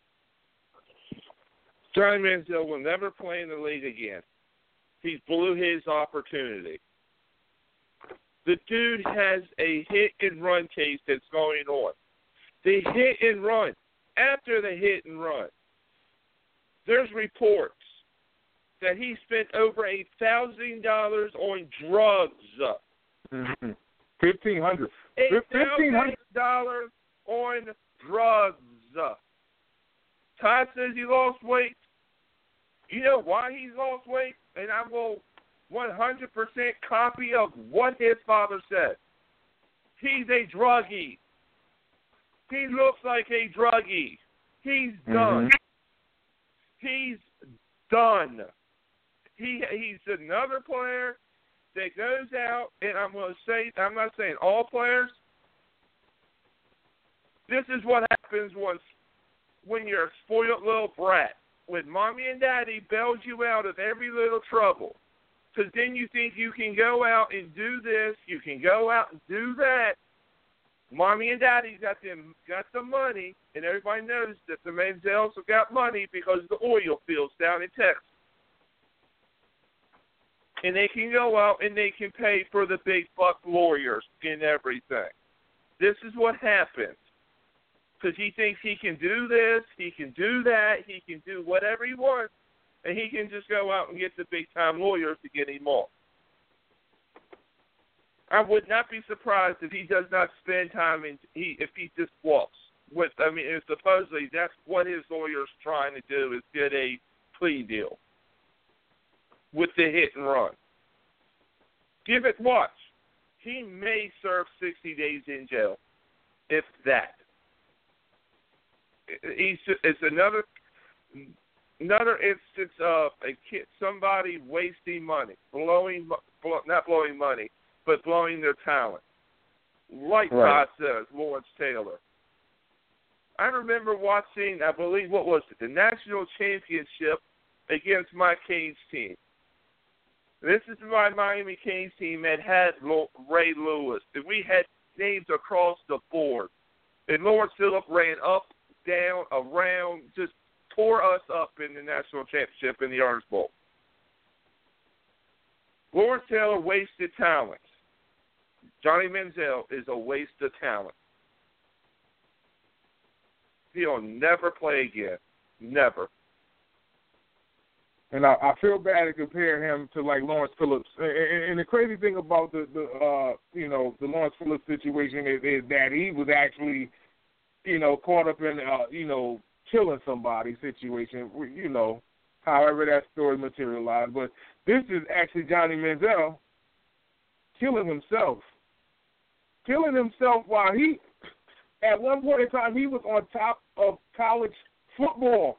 Johnny Manziel will never play in the league again. He blew his opportunity. The dude has a hit-and-run case that's going on. The hit-and-run. After the hit-and-run, there's reports that he spent over a thousand dollars on drugs. Mm-hmm. Fifteen hundred. Eight thousand dollars on drugs. Todd says he lost weight. You know why he's lost weight? And I will one hundred percent copy of what his father said. He's a druggie. He looks like a druggie. He's done. Mm-hmm. He's done. He he's another player that goes out, and I'm going to say, I'm not saying all players. This is what happens once when you're a spoiled little brat. When mommy and daddy bailed you out of every little trouble. Because then you think you can go out and do this, you can go out and do that. Mommy and daddy got them got the money, and everybody knows that the Manziels have got money because of the oil fields down in Texas. And they can go out and they can pay for the big buck lawyers and everything. This is what happens. Because he thinks he can do this, he can do that, he can do whatever he wants, and he can just go out and get the big-time lawyers to get him off. I would not be surprised if he does not spend time in he if he just walks. With I mean, and supposedly that's what his lawyer's trying to do is get a plea deal with the hit and run. Give it watch. He may serve sixty days in jail, if that. He's it's another another instance of a kid, somebody wasting money, blowing blow, not blowing money. but blowing their talent. Like right. Todd says, Lawrence Taylor. I remember watching, I believe, what was it, the national championship against my Canes team. This is my Miami Canes team that had Ray Lewis. And we had names across the board. And Lawrence Phillips ran up, down, around, just tore us up in the national championship in the Orange Bowl. Lawrence Taylor wasted talent. Johnny Manziel is a waste of talent. He'll never play again. Never. And I, I feel bad to compare him to like Lawrence Phillips. And, and the crazy thing about the, the uh, you know, the Lawrence Phillips situation is, is that he was actually, you know, caught up in, uh, you know, killing somebody situation. You know, however that story materialized. But this is actually Johnny Manziel killing himself. Killing himself while he, at one point in time, he was on top of college football.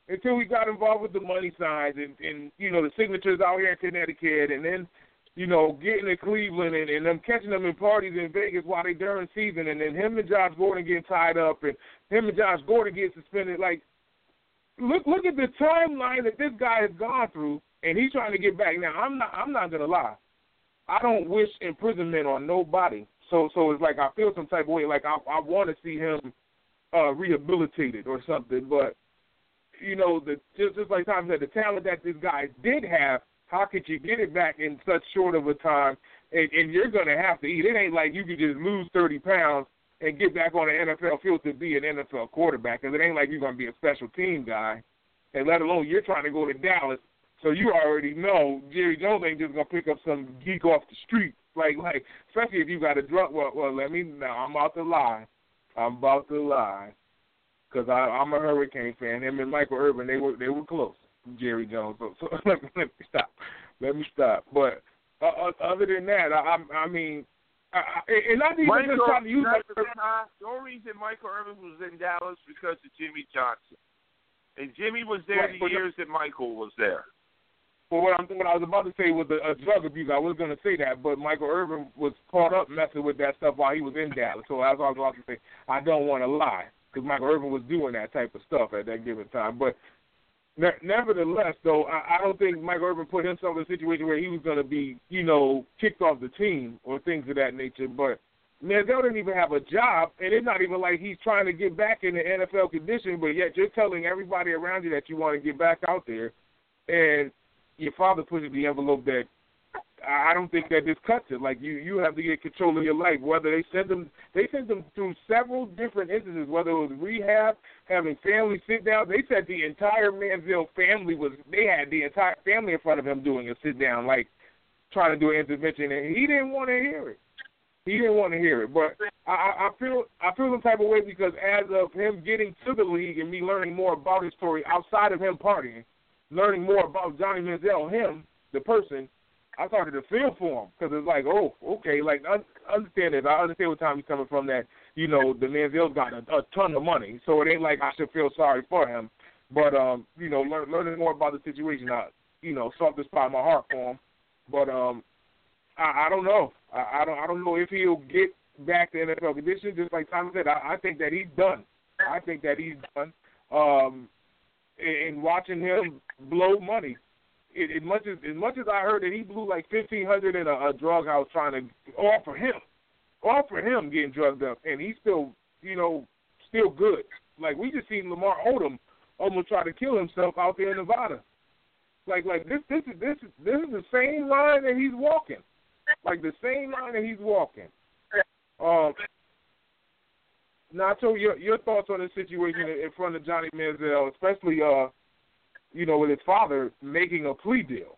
until we got involved with the money signs and, and you know, the signatures out here in Connecticut, and then, you know, getting to Cleveland and, and them catching them in parties in Vegas while they during season, and then him and Josh Gordon getting tied up, and him and Josh Gordon getting suspended. Like, look, look at the timeline that this guy has gone through, and he's trying to get back. Now, I'm not, I'm not gonna lie, I don't wish imprisonment on nobody. So, so it's like I feel some type of way, like I, I want to see him uh, rehabilitated or something. But you know, the just, just like Tom said, the talent that this guy did have, how could you get it back in such short of a time? And, and you're going to have to eat. It ain't like you could just lose thirty pounds and get back on the N F L field to be an N F L quarterback, because it ain't like you're going to be a special team guy, and let alone you're trying to go to Dallas. So you already know Jerry Jones ain't just going to pick up some geek off the street. Like, like, especially if you got a drug, well, well, let me, no, I'm about to lie. I'm about to lie. Because I'm a Hurricane fan. Him and Michael Irvin, they were they were close, Jerry Jones. So, so let, me, let me stop. Let me stop. But uh, other than that, I, I mean, I, I, and not even Michael, just trying to use that, my, uh, the only reason Michael Irvin was in Dallas because of Jimmy Johnson. And Jimmy was there right, the years that Michael was there. Well, what, I'm, what I was about to say was a, a drug abuse. I was going to say that, but Michael Irvin was caught up messing with that stuff while he was in Dallas. So that's what I was about to say. I don't want to lie, because Michael Irvin was doing that type of stuff at that given time. But ne- nevertheless, though, I, I don't think Michael Irvin put himself in a situation where he was going to be, you know, kicked off the team or things of that nature. But Manziel didn't even have a job, and it's not even like he's trying to get back in the N F L condition, but yet you're telling everybody around you that you want to get back out there. And your father pushes the envelope that I don't think that this cuts it. Like, you, you have to get control of your life. Whether they send them, they sent them through several different instances, whether it was rehab, having family sit down. They said the entire Manziel family was, they had the entire family in front of him doing a sit down, like trying to do an intervention, and he didn't want to hear it. He didn't want to hear it. But I, I feel I feel some type of way because as of him getting to the league and me learning more about his story outside of him partying, learning more about Johnny Manziel, him, the person, I started to feel for him because it's like, oh, okay, like, un- understand it. I understand what time he's coming from that, you know, the Manziel's got a, a ton of money, so it ain't like I should feel sorry for him. But, um, you know, learn, learning more about the situation, I, you know, soft this spot in my heart for him. But um, I, I don't know. I, I don't I don't know if he'll get back to N F L condition. Just like Tom said, I, I think that he's done. I think that he's done. Um, and watching him blow money, it, it much as as much as I heard that he blew like fifteen hundred in a, a drug house trying to offer him, offer him getting drugged up, and he's still, you know, still good. Like we just seen Lamar Odom almost try to kill himself out there in Nevada. Like like this this is this is this is the same line that he's walking, like the same line that he's walking. Um. Nacho, your your thoughts on this situation in front of Johnny Manziel, especially uh, you know, with his father making a plea deal.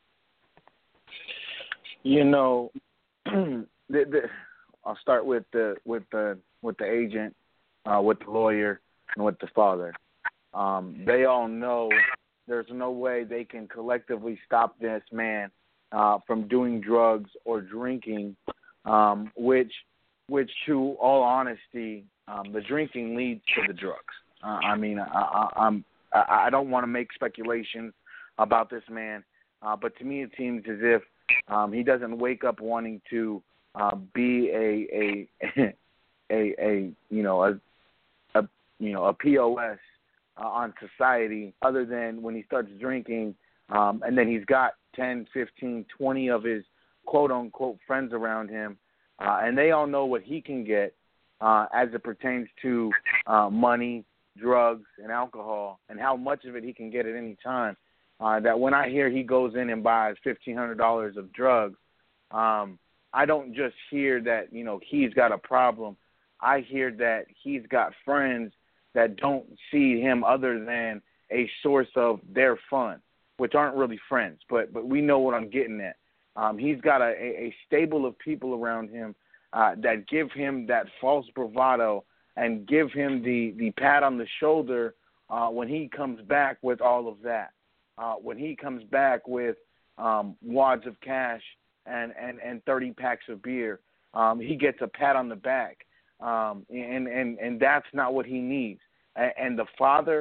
You know, the, the, I'll start with the with the with the agent, uh, with the lawyer, and with the father. Um, they all know there's no way they can collectively stop this man uh, from doing drugs or drinking, um, which, which, to all honesty, um, the drinking leads to the drugs. Uh, I mean, I, I, I'm I, I don't want to make speculation about this man, uh, but to me it seems as if um, he doesn't wake up wanting to uh, be a a a a you know a, a you know a P O S uh, on society, other than when he starts drinking, um, and then he's got ten, fifteen, twenty of his quote unquote friends around him, uh, and they all know what he can get uh, as it pertains to uh, money, drugs, and alcohol, and how much of it he can get at any time. Uh, that when I hear he goes in and buys fifteen hundred dollars of drugs, um, I don't just hear that, you know, he's got a problem. I hear that he's got friends that don't see him other than a source of their fun, which aren't really friends, but but we know what I'm getting at. Um, he's got a, a stable of people around him uh, that give him that false bravado and give him the, the pat on the shoulder uh, when he comes back with all of that. Uh, when he comes back with um, wads of cash and, and, and thirty packs of beer, um, he gets a pat on the back. Um, and, and, and that's not what he needs. And, and the father,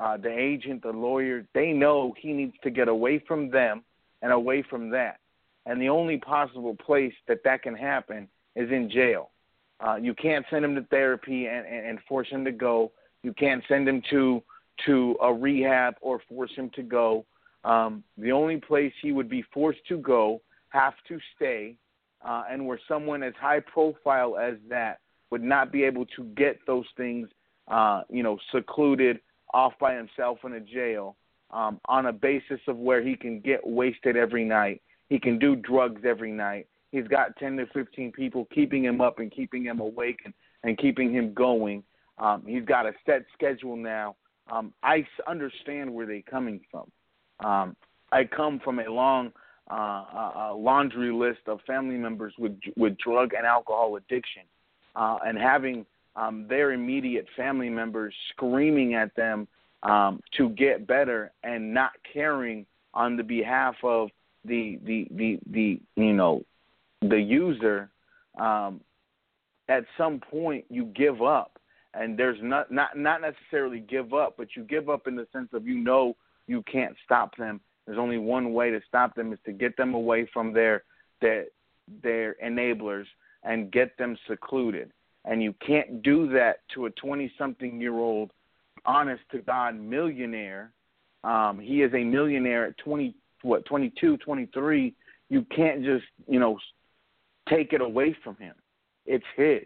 uh, the agent, the lawyer, they know he needs to get away from them and away from that. And the only possible place that that can happen is in jail. Uh, you can't send him to therapy and, and, and force him to go. You can't send him to to a rehab or force him to go. Um, the only place he would be forced to go, have to stay, uh, and where someone as high profile as that would not be able to get those things, uh, you know, secluded off by himself in a jail um, on a basis of where he can get wasted every night. He can do drugs every night. He's got ten to fifteen people keeping him up and keeping him awake and, and keeping him going. Um, he's got a set schedule now. Um, I understand where they're coming from. Um, I come from a long uh, uh, laundry list of family members with with drug and alcohol addiction, uh, and having um, their immediate family members screaming at them um, to get better and not caring on the behalf of the the the, the you know the user. Um, at some point, you give up. And there's not, not not necessarily give up, but you give up in the sense of you know you can't stop them. There's only one way to stop them is to get them away from their their, their enablers and get them secluded. And you can't do that to a twenty-something-year-old, honest-to-God millionaire. Um, he is a millionaire at twenty, what, twenty-two, twenty-three. You can't just, you know, take it away from him. It's his.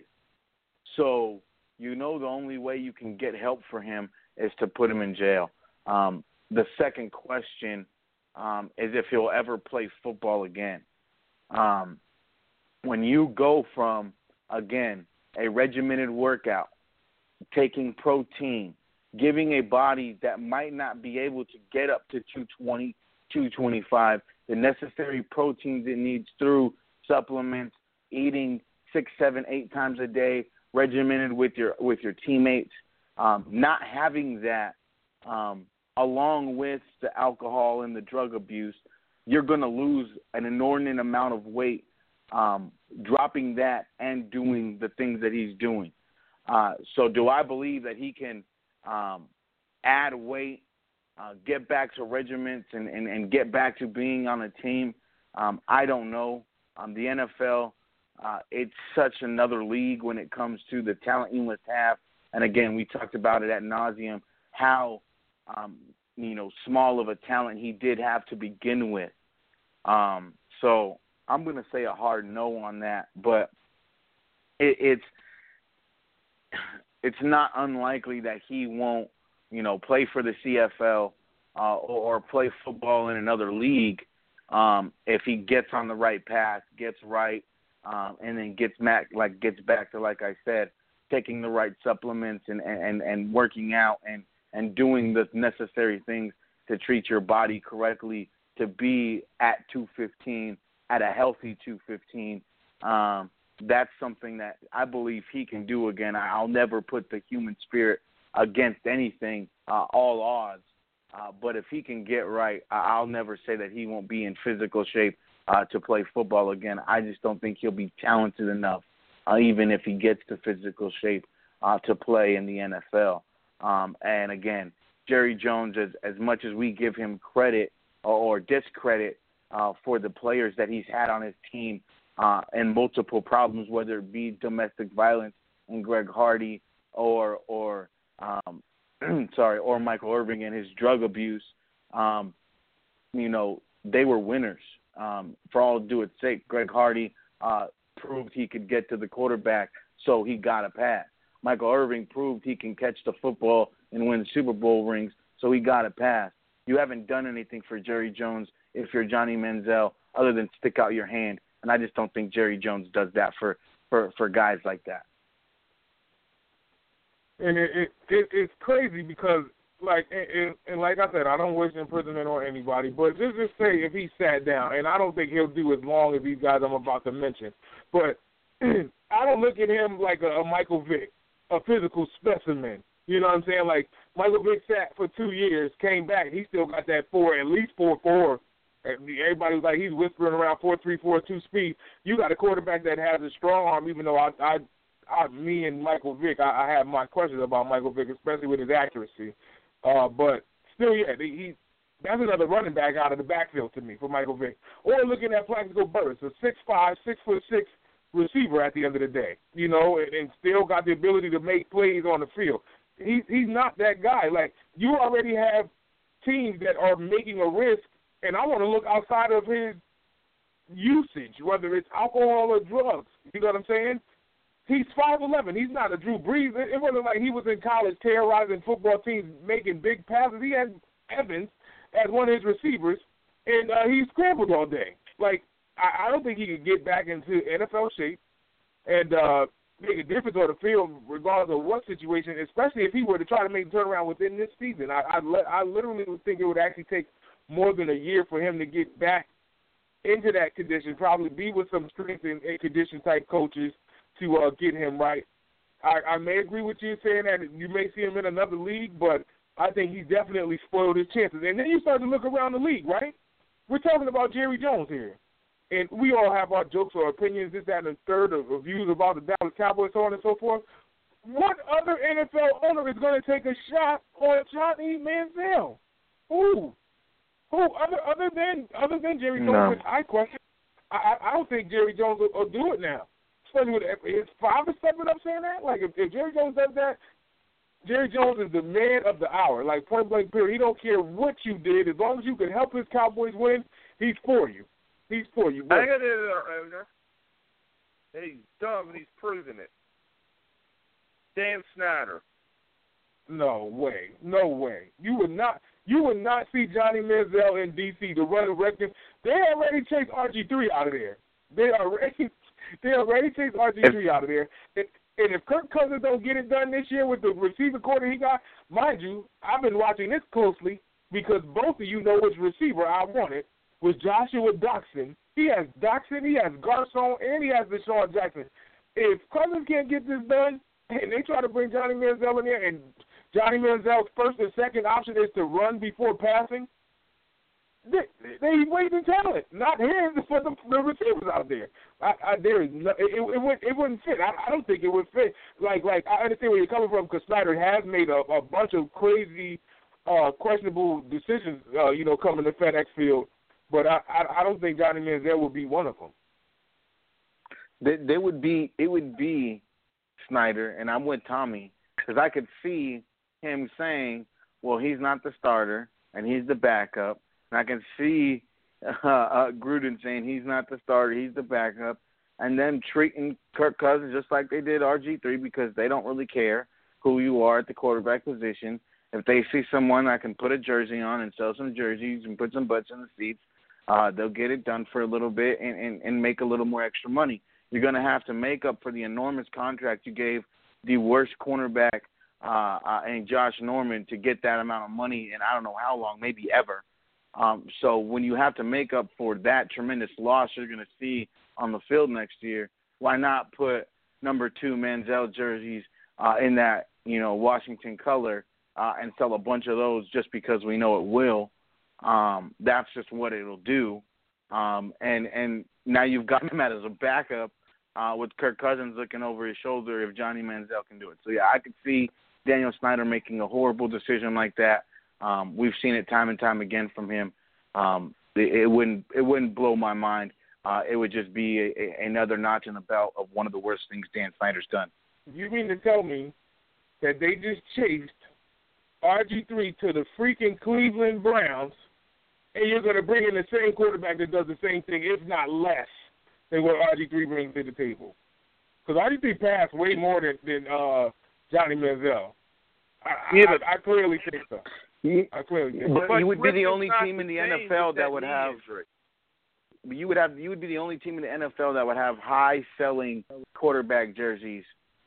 So you know the only way you can get help for him is to put him in jail. Um, the second question um, is if he'll ever play football again. Um, when you go from, again, a regimented workout, taking protein, giving a body that might not be able to get up to two twenty, two twenty-five, the necessary proteins it needs through supplements, eating six, seven, eight times a day, regimented with your with your teammates, um, not having that um, along with the alcohol and the drug abuse, you're going to lose an inordinate amount of weight um, dropping that and doing the things that he's doing. Uh, so do I believe that he can um, add weight, uh, get back to regiments, and, and, and get back to being on a team? Um, I don't know. Um, the N F L, Uh, it's such another league when it comes to the talent you must have. And, again, we talked about it ad nauseum, how, um, you know, small of a talent he did have to begin with. Um, so I'm going to say a hard no on that. But it, it's it's not unlikely that he won't, you know, play for the C F L uh, or, or play football in another league um, if he gets on the right path, gets right, Um, and then gets back, like gets back to, like I said, taking the right supplements and, and, and working out and, and doing the necessary things to treat your body correctly to be at two fifteen, at a healthy two fifteen. Um, that's something that I believe he can do again. I'll never put the human spirit against anything, uh, all odds. Uh, but if he can get right, I'll never say that he won't be in physical shape Uh, to play football again. I just don't think he'll be talented enough, uh, even if he gets to physical shape, uh, to play in the N F L. Um, and again, Jerry Jones, as, as much as we give him credit or, or discredit uh, for the players that he's had on his team uh, and multiple problems, whether it be domestic violence and Greg Hardy or or um, sorry, or Michael Irvin and his drug abuse, um, you know, they were winners. Um, for all due its sake, Greg Hardy uh, proved he could get to the quarterback, so he got a pass. Michael Irvin proved he can catch the football and win Super Bowl rings, so he got a pass. You haven't done anything for Jerry Jones if you're Johnny Manziel other than stick out your hand, and I just don't think Jerry Jones does that for, for, for guys like that. And it, it, it it's crazy because, like, and, and like I said, I don't wish imprisonment on anybody, but just just say if he sat down, and I don't think he'll do as long as these guys I'm about to mention, but I don't look at him like a, a Michael Vick, a physical specimen. You know what I'm saying? Like, Michael Vick sat for two years, came back, he still got that four, at least four four. Everybody was like, he's whispering around four three, four two speed. You got a quarterback that has a strong arm, even though I, I, I me and Michael Vick, I, I have my questions about Michael Vick, especially with his accuracy. Uh, but still, yeah, he, he that's another running back out of the backfield to me for Michael Vick. Or looking at Plaxico Burress, a six five, six foot six receiver at the end of the day, you know, and, and still got the ability to make plays on the field. He, he's not that guy. Like, you already have teams that are making a risk, and I want to look outside of his usage, whether it's alcohol or drugs. You know what I'm saying? He's five eleven. He's not a Drew Brees. It wasn't like he was in college terrorizing football teams, making big passes. He had Evans as one of his receivers, and uh, he scrambled all day. Like, I, I don't think he could get back into N F L shape and uh, make a difference on the field regardless of what situation, especially if he were to try to make a turnaround within this season. I, I, I literally would think it would actually take more than a year for him to get back into that condition, probably be with some strength and, and condition-type coaches to uh, get him right. I, I may agree with you saying that you may see him in another league, but I think he's definitely spoiled his chances. And then you start to look around the league, right? We're talking about Jerry Jones here. And we all have our jokes or opinions, this, that, and the third of, of views about the Dallas Cowboys, so on and so forth. What other N F L owner is going to take a shot on Johnny Manziel? Who? Who? Other other than other than Jerry Jones, No. which I question. I, I don't think Jerry Jones will, will do it now. Especially with his father stepping up saying that. Like, if, if Jerry Jones does that, Jerry Jones is the man of the hour. Like, point blank period. He don't care what you did. As long as you can help his Cowboys win, he's for you. He's for you. But I got it, owner. He's dumb and he's proving it. Dan Snyder. No way. No way. You would not you would not see Johnny Manziel in D C to run a record. They already chased R G three out of there. They already they already chased R G three out of there. And, and if Kirk Cousins don't get it done this year with the receiver quarter he got, mind you, I've been watching this closely because both of you know which receiver I wanted was Joshua Doxson. He has Doxson, he has Garcon, and he has Deshaun Jackson. If Cousins can't get this done, and they try to bring Johnny Manziel in there, and Johnny Manziel's first and second option is to run before passing, they, they wasting talent, not him, for the, the receivers out there. I, I, there is no, it, it, wouldn't, it wouldn't fit. I, I don't think it would fit. Like, like I understand where you're coming from because Snyder has made a, a bunch of crazy, uh, questionable decisions, uh, you know, coming to FedEx Field. But I, I, I don't think Johnny Manziel would be one of them. They, they would be. It would be Snyder, and I'm with Tommy because I could see him saying, "Well, he's not the starter, and he's the backup." And I can see uh, uh, Gruden saying he's not the starter, he's the backup, and then treating Kirk Cousins just like they did R G three because they don't really care who you are at the quarterback position. If they see someone that can put a jersey on and sell some jerseys and put some butts in the seats, uh, they'll get it done for a little bit and, and, and make a little more extra money. You're going to have to make up for the enormous contract you gave the worst cornerback uh, uh, in Josh Norman to get that amount of money in I don't know how long, maybe ever. Um, so when you have to make up for that tremendous loss you're going to see on the field next year, why not put number two Manziel jerseys uh, in that, you know, Washington color uh, and sell a bunch of those just because we know it will. Um, that's just what it'll do. Um, and, and now you've got him as a backup uh, with Kirk Cousins looking over his shoulder if Johnny Manziel can do it. So, yeah, I could see Daniel Snyder making a horrible decision like that. Um, we've seen it time and time again from him. Um, it, it wouldn't it wouldn't blow my mind. Uh, it would just be a, a, another notch in the belt of one of the worst things Dan Snyder's done. You mean to tell me that they just chased R G three to the freaking Cleveland Browns, and you're going to bring in the same quarterback that does the same thing, if not less, than what R G three brings to the table? Because R G three passed way more than, than uh, Johnny Manziel. I, yeah, I, but, I clearly think so. He, I clearly think but so. you would be the Griffith's only not team in the the N F same L with that that would knee have. injury. You would have. You would be the only team in the N F L that would have high selling quarterback jerseys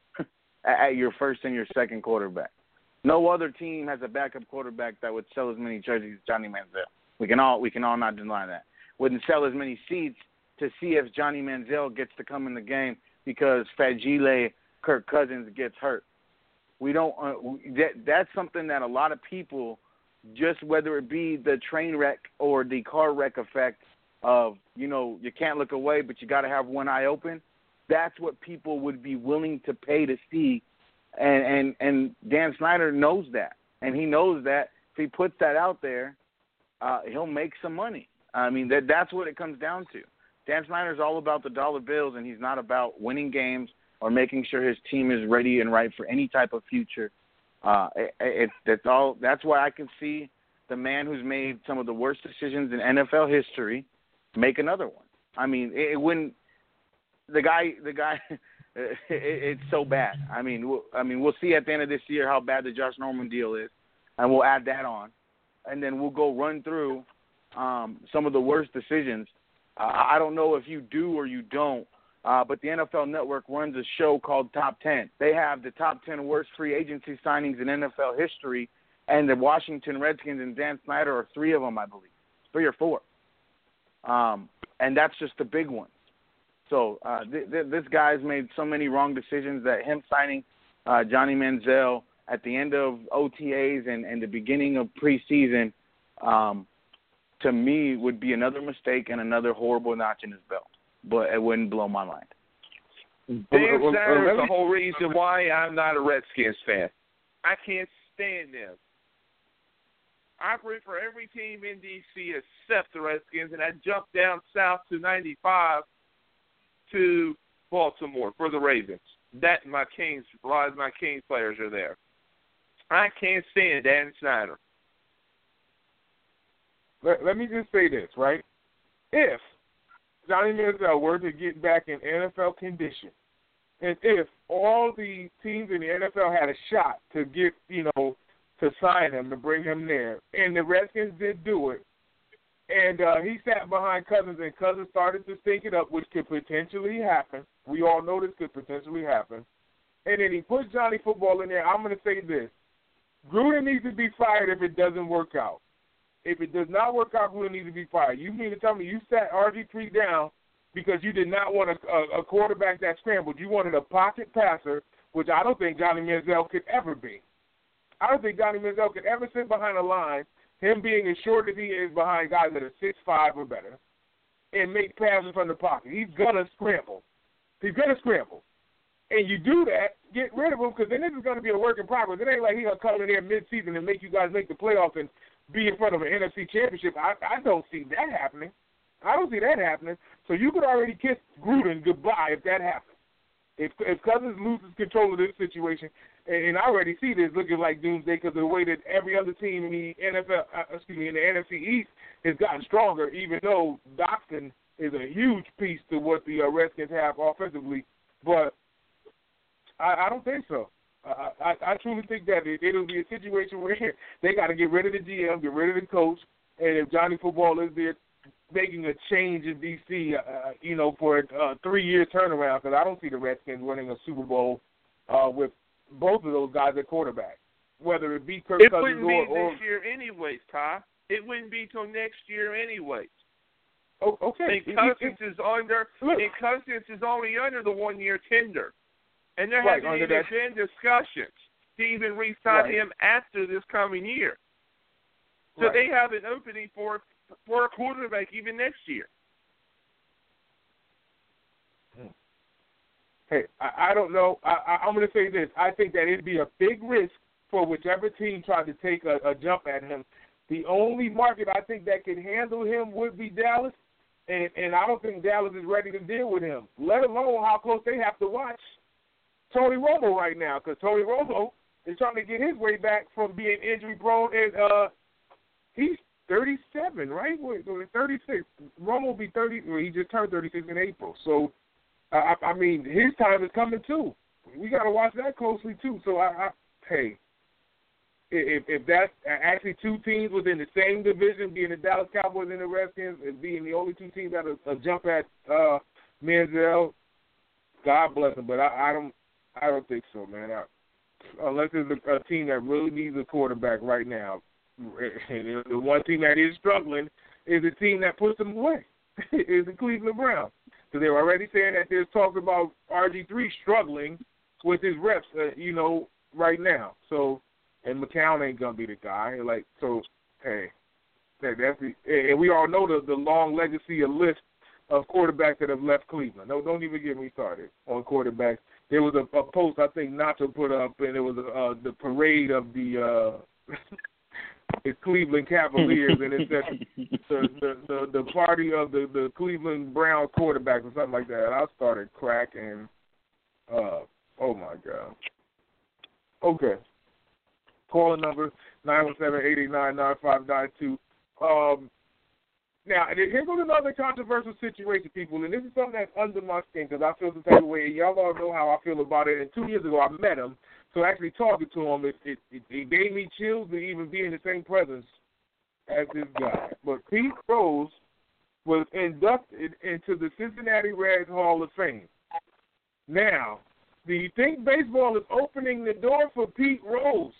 at your first and your second quarterback. No other team has a backup quarterback that would sell as many jerseys as Johnny Manziel. We can all we can all not deny that. Wouldn't sell as many seats to see if Johnny Manziel gets to come in the game because Fagile Kirk Cousins gets hurt. We don't. Uh, that that's something that a lot of people, just whether it be the train wreck or the car wreck effect of, you know, you can't look away, but you got to have one eye open. That's what people would be willing to pay to see, and and and Dan Snyder knows that. and he knows that if he puts that out there, uh, he'll make some money. I mean, that that's what it comes down to. Dan Snyder's all about the dollar bills, and he's not about winning games or making sure his team is ready and right for any type of future. Uh, it, it, that's all. That's why I can see the man who's made some of the worst decisions in N F L history make another one. I mean, it, it wouldn't. The guy, the guy, it, it's so bad. I mean, we'll, I mean, we'll see at the end of this year how bad the Josh Norman deal is, and we'll add that on, and then we'll go run through um, some of the worst decisions. Uh, I don't know if you do or you don't, uh, but the N F L Network runs a show called Top ten. They have the top ten worst free agency signings in N F L history, and the Washington Redskins and Dan Snyder are three of them, I believe, three or four. Um, and that's just the big ones. So uh, th- th- this guy's made so many wrong decisions that him signing uh, Johnny Manziel at the end of O T As and, and the beginning of preseason, um, to me, would be another mistake and another horrible notch in his belt. But it wouldn't blow my mind. Dan Snyder is the whole reason why I'm not a Redskins fan. I can't stand them. I root for every team in D C except the Redskins, and I jumped down south to ninety-five to Baltimore for the Ravens. That and my Kings, a lot of my Kings players are there. I can't stand Dan Snyder. Let, let me just say this, right? If Johnny Manziel were to get back in N F L condition, and if all the teams in the N F L had a shot to get, you know, to sign him, to bring him there, and the Redskins did do it, and uh, he sat behind Cousins, and Cousins started to stink it up, which could potentially happen. We all know this could potentially happen. And then he put Johnny Football in there. I'm going to say this. Gruden needs to be fired if it doesn't work out. If it does not work out, Gruden needs to be fired. You mean to tell me you sat R G three down because you did not want a, a, a quarterback that scrambled. You wanted a pocket passer, which I don't think Johnny Manziel could ever be. I don't think Johnny Manziel could ever sit behind a line, him being as short as he is behind guys that are six five or better, and make passes from the pocket. He's going to scramble. He's going to scramble. And you do that, get rid of him, because then this is going to be a work in progress. It ain't like he's going to come in there mid-season and make you guys make the playoffs and be in front of an N F C championship. I, I don't see that happening. I don't see that happening. So you could already kiss Gruden goodbye if that happens. If, if Cousins loses control of this situation, and, and I already see this looking like doomsday because of the way that every other team in the N F L, uh, excuse me, in the N F C East has gotten stronger, even though Doxson is a huge piece to what the uh, Redskins have offensively. But I, I don't think so. I, I, I truly think that it, it'll be a situation where they got to get rid of the G M, get rid of the coach, and if Johnny Football is there making a change in D C, uh, you know, for a three-year turnaround, because I don't see the Redskins winning a Super Bowl uh, with both of those guys at quarterback, whether it be Kirk it Cousins wouldn't be or, or this year anyways, Ty. It wouldn't be till next year anyways. Oh, okay. And Cousins is under. Look. And Cousins is only under the one-year tender, and there Right, hasn't under even that- been discussions to even re-sign Right. him after this coming year. So Right. they have an opening for for a quarterback even next year. Hey, I, I don't know. I, I, I'm going to say this. I think that it'd be a big risk for whichever team tried to take a, a jump at him. The only market I think that could handle him would be Dallas, and, and I don't think Dallas is ready to deal with him, let alone how close they have to watch Tony Romo right now, because Tony Romo is trying to get his way back from being injury-prone, and uh, he's thirty-seven, right? Wait, thirty-six. Romo will be thirty. Well, he just turned thirty-six in April. So, uh, I, I mean, his time is coming too. We got to watch that closely too. So, I, I hey, if if that's actually two teams within the same division, being the Dallas Cowboys and the Redskins, and being the only two teams that are, uh, jump at uh, Manziel, God bless them. But I, I don't, I don't think so, man. I, unless it's a, a team that really needs a quarterback right now. And the one team that is struggling is the team that puts them away, is the Cleveland Browns. So they're already saying that there's talk about R G three struggling with his reps, uh, you know, right now. So, and McCown ain't gonna be the guy. Like, so, hey, that, that's the, and we all know the the long legacy of list of quarterbacks that have left Cleveland. No, don't even get me started on quarterbacks. There was a, a post I think Nacho put up, and it was uh, the parade of the. Uh, it's Cleveland Cavaliers, and it's that the, the the the party of the the Cleveland Brown quarterback or something like that. And I started cracking. Uh, oh my God. Okay. Calling number nine one seven, eight eight nine, nine five nine two. Um, now, here goes another controversial situation, people, and this is something that's under my skin because I feel the same way. Y'all all know how I feel about it. And two years ago, I met him, so actually talking to him, it, it, it, it gave me chills to even be in the same presence as this guy. But Pete Rose was inducted into the Cincinnati Reds Hall of Fame. Now, do you think baseball is opening the door for Pete Rose?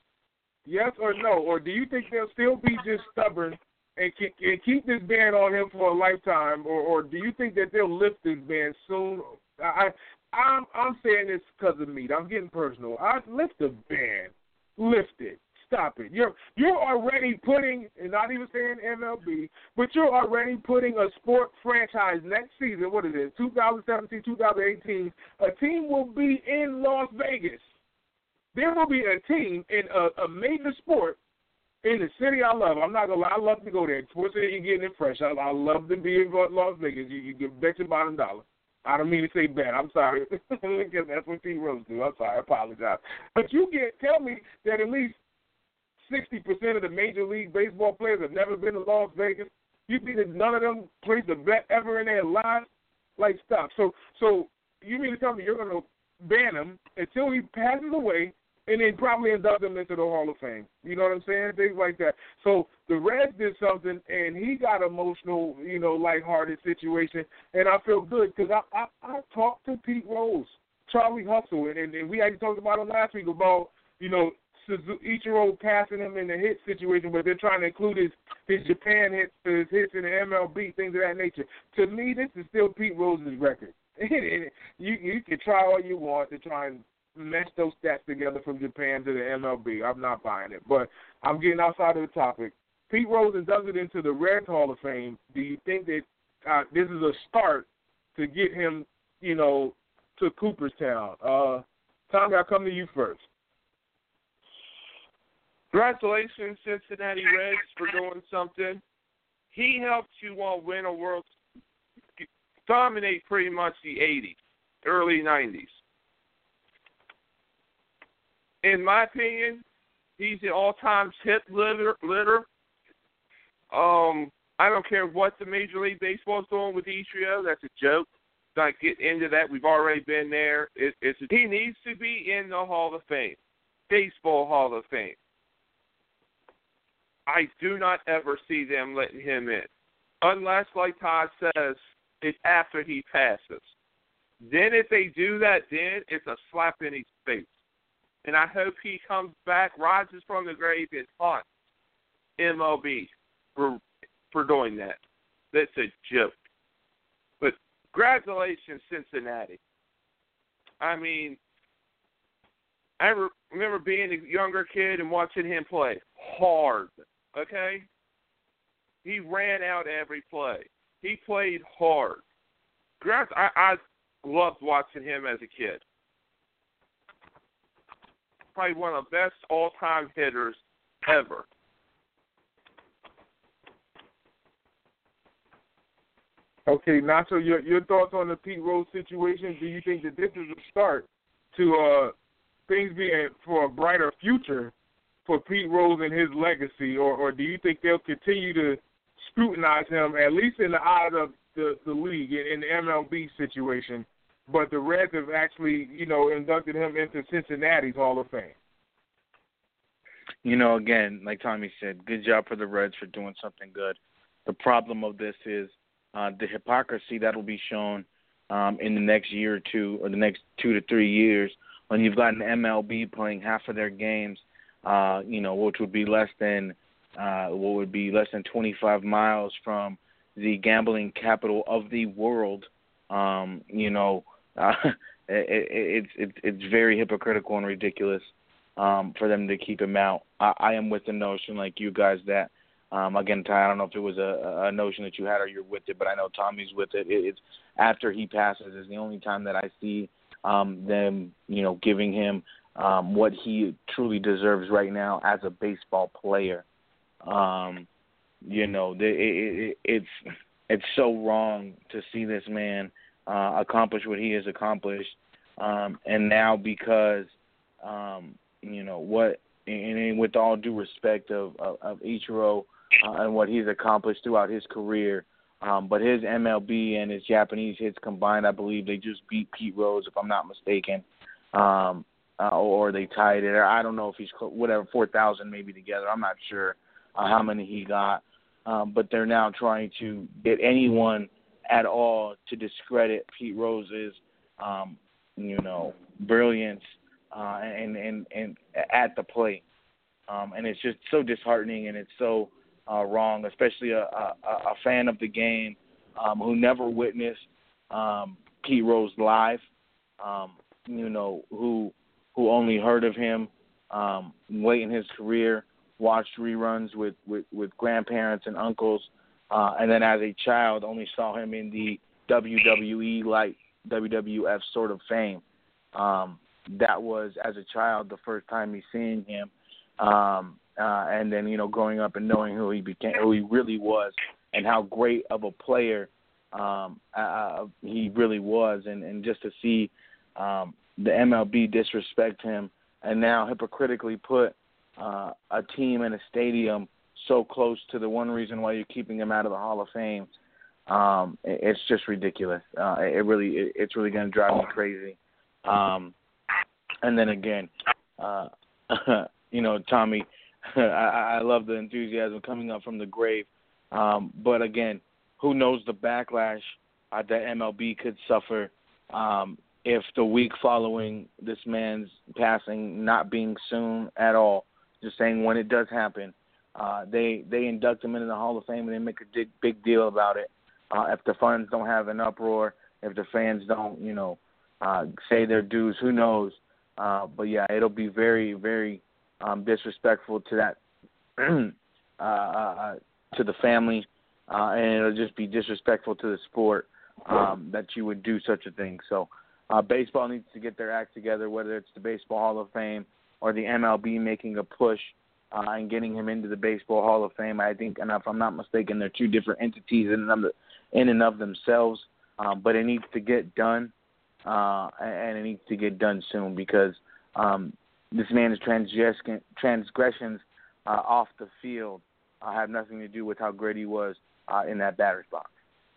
Yes or no? Or do you think they'll still be just stubborn and keep, and keep this ban on him for a lifetime? Or, or do you think that they'll lift this ban soon? I, I'm, I'm saying this because of me. I'm getting personal. I lift the ban. Lift it. Stop it. You're you're already putting, and not even saying M L B, but you're already putting a sport franchise next season. What is it? twenty seventeen, twenty eighteen. A team will be in Las Vegas. There will be a team in a, a major sport in the city I love. I'm not gonna lie. I love to go there. Sports City, you're getting it fresh. I, I love to be in Las Vegas. You, you get bet your bottom dollar. I don't mean to say bad. I'm sorry. That's what Pete Rose do. I'm sorry. I apologize. But you get tell me that at least sixty percent of the Major League Baseball players have never been to Las Vegas. You think that none of them placed a bet ever in their lives? Like, stop. So, so you mean to tell me you're going to ban him until he passes away and then probably induct him into the Hall of Fame? You know what I'm saying? Things like that. So the Reds did something, and he got emotional, you know, lighthearted situation, and I feel good because I, I, I talked to Pete Rose, Charlie Hustle, and, and, and we actually talked about him last week about, you know, Ichiro passing him in the hit situation, but they're trying to include his, his Japan hits, his hits in the M L B, things of that nature. To me, this is still Pete Rose's record. you you can try all you want to try and mesh those stats together from Japan to the M L B. I'm not buying it, but I'm getting outside of the topic. Pete Rose inducted into the Reds Hall of Fame. Do you think that uh, this is a start to get him, you know, to Cooperstown? Uh, Tommy, I'll come to you first. Congratulations, Cincinnati Reds, for doing something. He helped you want win a world, dominate pretty much the eighties, early nineties. In my opinion, he's the all-time hit litter. litter. Um, I don't care what the Major League Baseball is doing with Ichiro. That's a joke. Not get into that. We've already been there. It, it's, he needs to be in the Hall of Fame, Baseball Hall of Fame. I do not ever see them letting him in. Unless, like Todd says, it's after he passes. Then if they do that, then it's a slap in his face. And I hope he comes back, rises from the grave, and haunts M L B for, for doing that. That's a joke. But congratulations, Cincinnati. I mean, I re- remember being a younger kid and watching him play hard. Okay? He ran out every play. He played hard. I, I loved watching him as a kid. Probably one of the best all-time hitters ever. Okay, Nacho, your, your thoughts on the Pete Rose situation? Do you think that this is a start to uh, things being for a brighter future for Pete Rose and his legacy, or, or do you think they'll continue to scrutinize him, at least in the eyes of the, the league, in, in the M L B situation, but the Reds have actually, you know, inducted him into Cincinnati's Hall of Fame? You know, again, like Tommy said, good job for the Reds for doing something good. The problem of this is uh, the hypocrisy that will be shown um, in the next year or two, or the next two to three years, when you've got an M L B playing half of their games, uh, you know, which would be less than uh, what would be less than twenty-five miles from the gambling capital of the world. Um, you know, uh, it, it, it, it's very hypocritical and ridiculous um, for them to keep him out. I, I am with the notion, like you guys, that um, again, Ty, I don't know if it was a, a notion that you had or you're with it, but I know Tommy's with it. it it's after he passes is the only time that I see um, them, you know, giving him um, what he truly deserves right now as a baseball player. Um, you know, it, it, it, it's it's so wrong to see this man uh, accomplish what he has accomplished, um, and now because um, you know what, and, and with all due respect of of, of Ichiro uh, and what he's accomplished throughout his career. Um, but his M L B and his Japanese hits combined, I believe they just beat Pete Rose, if I'm not mistaken, um, uh, or they tied it. Or I don't know if he's whatever four thousand maybe together. I'm not sure uh, how many he got. Um, but they're now trying to get anyone at all to discredit Pete Rose's, um, you know, brilliance uh, and, and and at the plate. Um, and it's just so disheartening, and it's so Uh, wrong, especially a, a, a fan of the game um, who never witnessed um, Pete Rose live, um, you know, who who only heard of him um, late in his career, watched reruns with, with, with grandparents and uncles, uh, and then as a child only saw him in the W W E like W W F sort of fame. Um, that was, as a child, the first time he's seeing him. Um, Uh, and then, you know, growing up and knowing who he became, who he really was, and how great of a player um, uh, he really was, and, and just to see um, the M L B disrespect him, and now hypocritically put uh, a team in a stadium so close to the one reason why you're keeping him out of the Hall of Fame, um, it, it's just ridiculous. Uh, it really, it, it's really going to drive me crazy. Um, and then again, uh, you know, Tommy. I, I love the enthusiasm coming up from the grave. Um, but, again, who knows the backlash uh, that M L B could suffer um, if the week following this man's passing not being soon at all, just saying when it does happen, uh, they, they induct him into the Hall of Fame and they make a big, big deal about it. Uh, if the fans don't have an uproar, if the fans don't, you know, uh, say their dues, who knows. Uh, but, yeah, it'll be very, very – Um, disrespectful to that, uh, uh, to the family, uh, and it'll just be disrespectful to the sport um, that you would do such a thing. So, uh, baseball needs to get their act together, whether it's the Baseball Hall of Fame or the M L B making a push uh, and getting him into the Baseball Hall of Fame. I think, and if I'm not mistaken, they're two different entities in and of, in and of themselves, um, but it needs to get done, uh, and it needs to get done soon because. Um, This man's transgressions uh, off the field uh, have nothing to do with how great he was uh, in that batter's box.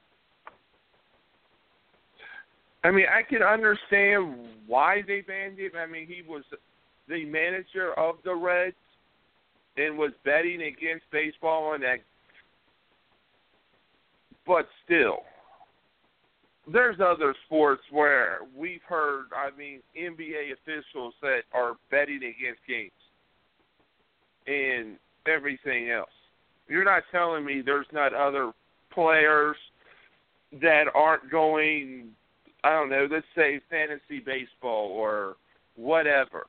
I mean, I can understand why they banned him. I mean, he was the manager of the Reds and was betting against baseball on that. But still, there's other sports where we've heard, I mean, N B A officials that are betting against games and everything else. You're not telling me there's not other players that aren't going, I don't know, let's say fantasy baseball or whatever.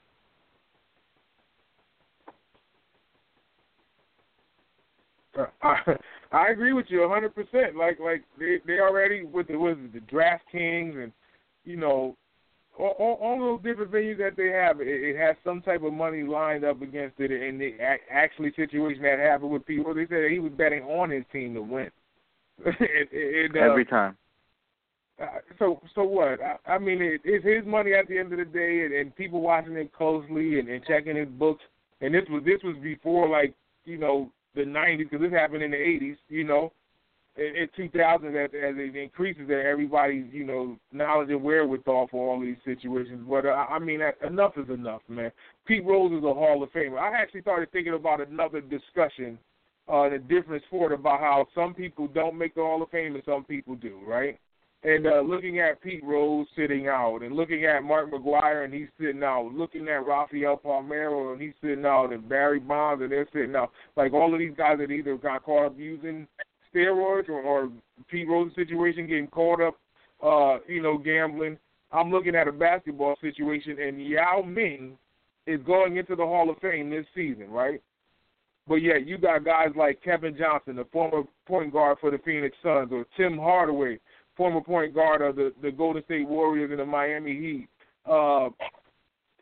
I, I agree with you one hundred percent. Like, like they, they already with the with the DraftKings and you know all, all, all those different venues that they have. It, it has some type of money lined up against it, and the actually situation that happened with people, they said that he was betting on his team to win. and, and, uh, Every time. Uh, so, so what? I, I mean, it, it's his money at the end of the day, and, and people watching it closely and, and checking his books. And this was this was before, like you know. the nineties, because this happened in the eighties, you know, in, in two thousand, as, as it increases that everybody's, you know, knowledge and wherewithal for all these situations. But, uh, I mean, enough is enough, man. Pete Rose is a Hall of Famer. I actually started thinking about another discussion uh, in a different sport about how some people don't make the Hall of Fame and some people do, right? And uh, looking at Pete Rose sitting out, and looking at Mark McGwire and he's sitting out, looking at Rafael Palmeiro and he's sitting out, and Barry Bonds and they're sitting out. Like all of these guys that either got caught up using steroids or, or Pete Rose's situation getting caught up, uh, you know, gambling. I'm looking at a basketball situation, and Yao Ming is going into the Hall of Fame this season, right? But yet you got guys like Kevin Johnson, the former point guard for the Phoenix Suns, or Tim Hardaway, former point guard of the, the Golden State Warriors and the Miami Heat. Uh,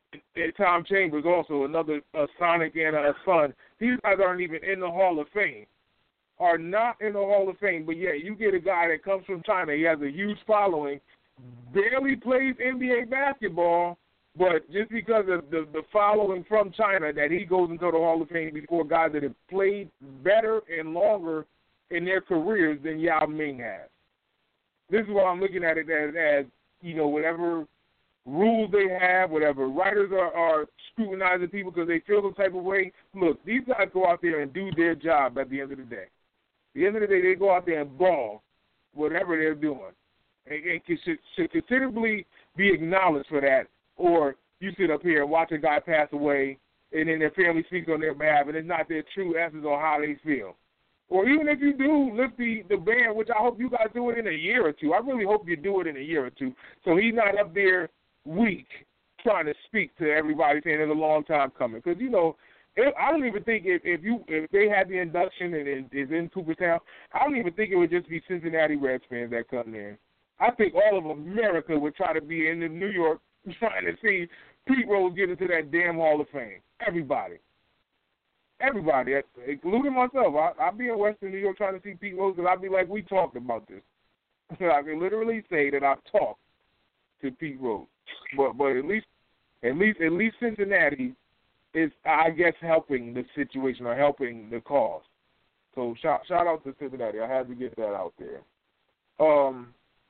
and Tom Chambers also, another uh, Sonic and a son. These guys aren't even in the Hall of Fame. Are not in the Hall of Fame, but yeah, you get a guy that comes from China. He has a huge following, barely plays N B A basketball, but just because of the, the following from China, that he goes into the Hall of Fame before guys that have played better and longer in their careers than Yao Ming has. This is why I'm looking at it as, as you know, whatever rules they have, whatever writers are, are scrutinizing people because they feel some type of way. Look, these guys go out there and do their job at the end of the day. At the end of the day, they go out there and ball whatever they're doing. And, and should, should considerably be acknowledged for that. Or you sit up here and watch a guy pass away and then their family speaks on their behalf and it's not their true essence on how they feel. Or even if you do lift the, the ban, which I hope you guys do it in a year or two. I really hope you do it in a year or two. So he's not up there weak trying to speak to everybody saying it's a long time coming. Because, you know, it, I don't even think if, if you if they had the induction and it is in Cooperstown, I don't even think it would just be Cincinnati Reds fans that come in. I think all of America would try to be in New York trying to see Pete Rose get into that damn Hall of Fame. Everybody. Everybody, including myself. I, I'll be in Western New York trying to see Pete Rose because I'll be like, we talked about this. I can literally say that I've talked to Pete Rose. But but at least at least at least Cincinnati is, I guess, helping the situation or helping the cause. So shout shout out to Cincinnati. I had to get that out there. Um,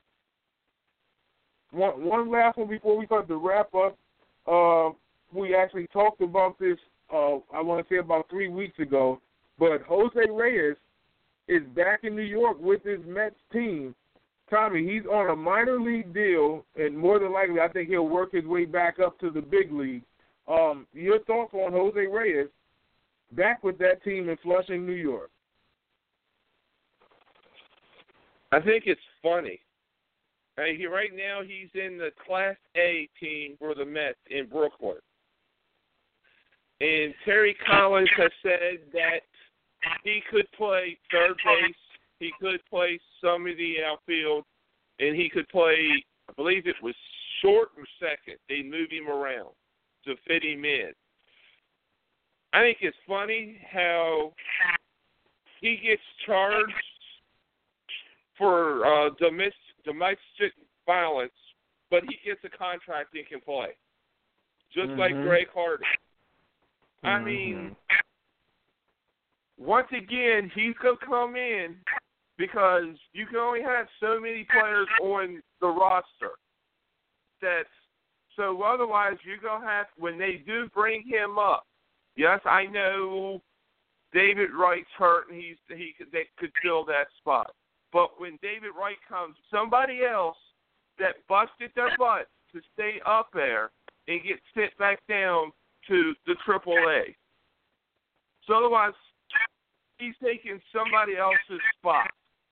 one one last one before we start to wrap up. Uh, we actually talked about this. Uh, I want to say about three weeks ago, but Jose Reyes is back in New York with his Mets team. Tommy, he's on a minor league deal, and more than likely, I think he'll work his way back up to the big league. Um, your thoughts on Jose Reyes back with that team in Flushing, New York? I think it's funny. Hey, he, right now, he's in the Class A team for the Mets in Brooklyn. And Terry Collins has said that he could play third base, he could play some of the outfield, and he could play, I believe it was short or second. They moved him around to fit him in. I think it's funny how he gets charged for uh, domestic, domestic violence, but he gets a contract and can play, just mm-hmm. like Greg Hardy. I mean, once again, he's going to come in because you can only have so many players on the roster. That's, so otherwise, you're going to have, when they do bring him up, yes, I know David Wright's hurt and he's, he could, they could fill that spot. But when David Wright comes, somebody else that busted their butt to stay up there and get sent back down to the triple A. So otherwise, he's taking somebody else's spot.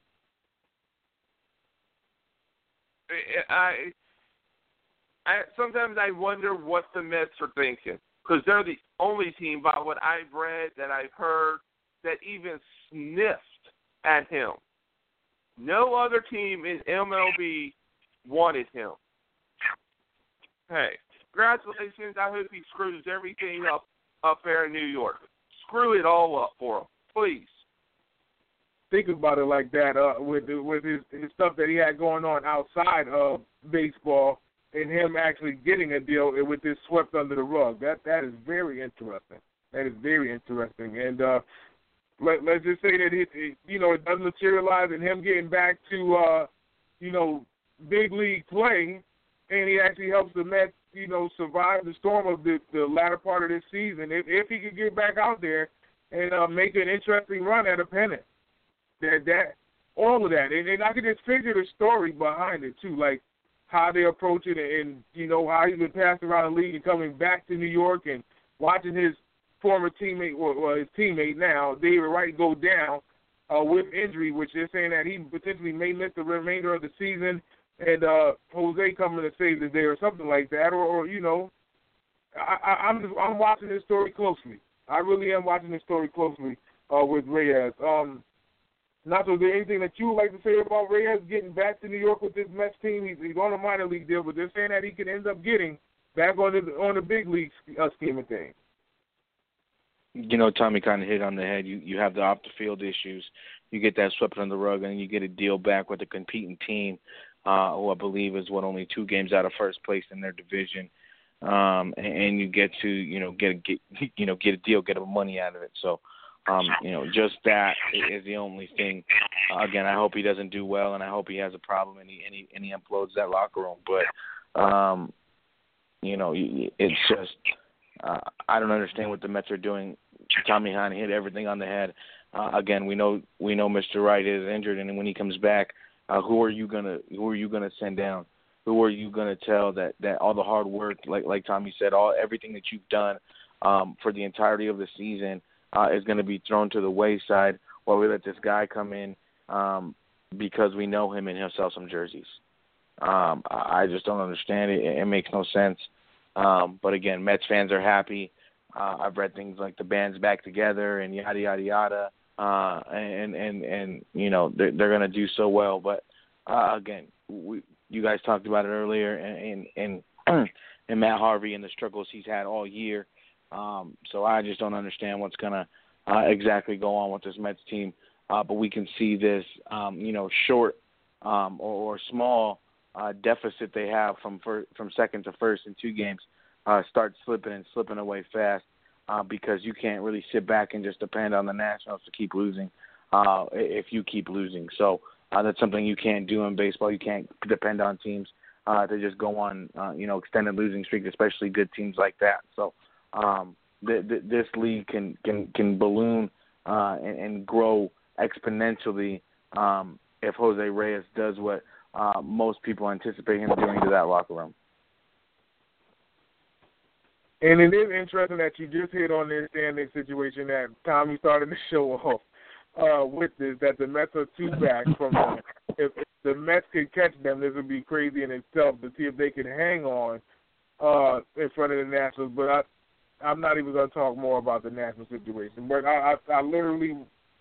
I, I sometimes I wonder what the Mets are thinking, because they're the only team, by what I've read, that I've heard, that even sniffed at him. No other team in M L B wanted him. Hey. Congratulations. I hope he screws everything up up there in New York. Screw it all up for him, please. Think about it like that uh, with the, with his, his stuff that he had going on outside of baseball and him actually getting a deal with this swept under the rug. That That is very interesting. That is very interesting. And uh, let, let's just say that, it, it, you know, it doesn't materialize in him getting back to, uh, you know, big league play, and he actually helps the Mets, you know, survive the storm of the, the latter part of this season. If, if he could get back out there and uh, make an interesting run at a pennant, that that all of that, and, and I could just figure the story behind it too, like how they approach it, and, and you know how he's been passed around the league and coming back to New York and watching his former teammate, or well, his teammate now, David Wright, go down uh, with injury, which they're saying that he potentially may miss the remainder of the season. And uh, Jose coming to save the day or something like that, or, or you know, I, I, I'm just, I'm watching this story closely. I really am watching this story closely uh, with Reyes. Um, Nacho, is there anything that you would like to say about Reyes getting back to New York with this Mets team? He's, he's on a minor league deal, but they're saying that he could end up getting back on the on the big league uh, scheme of things. You know, Tommy kind of hit on the head. You you have the off the field issues. You get that swept under the rug, and you get a deal back with a competing team, uh, who I believe is what only two games out of first place in their division. Um, and, and you get to you know get a get you know get a deal, get money out of it. So, um, you know, just that is the only thing. Uh, again, I hope he doesn't do well, and I hope he has a problem and he and he, and he implodes that locker room. But, um, you know, it's just uh, I don't understand what the Mets are doing. Tommy Hahn hit everything on the head. Uh, again, we know we know Mister Wright is injured, and when he comes back, uh, who are you gonna who are you gonna send down? Who are you gonna tell that, that all the hard work, like like Tommy said, all everything that you've done um, for the entirety of the season uh, is going to be thrown to the wayside while we let this guy come in um, because we know him and he'll sell some jerseys. Um, I just don't understand it. It makes no sense. Um, but again, Mets fans are happy. Uh, I've read things like the band's back together and yada yada yada, uh, and and and you know they're, they're going to do so well. But uh, again, we, you guys talked about it earlier, and and and, and Matt Harvey and the struggles he's had all year. Um, so I just don't understand what's going to uh, exactly go on with this Mets team. Uh, but we can see this, um, you know, short um, or, or small uh, deficit they have from fir- from second to first in two games. Uh, start slipping and slipping away fast uh, because you can't really sit back and just depend on the Nationals to keep losing uh, if you keep losing. So uh, that's something you can't do in baseball. You can't depend on teams uh, to just go on, uh, you know, extended losing streaks, especially good teams like that. So um, th- th- this league can can can balloon uh, and, and grow exponentially um, if Jose Reyes does what uh, most people anticipate him doing to that locker room. And it is interesting that you just hit on this standing situation that Tommy started to show off uh, with this, that the Mets are two back from them. If, if the Mets could catch them, this would be crazy in itself to see if they could hang on uh, in front of the Nationals. But I, I'm not even going to talk more about the National situation. But I, I, I literally,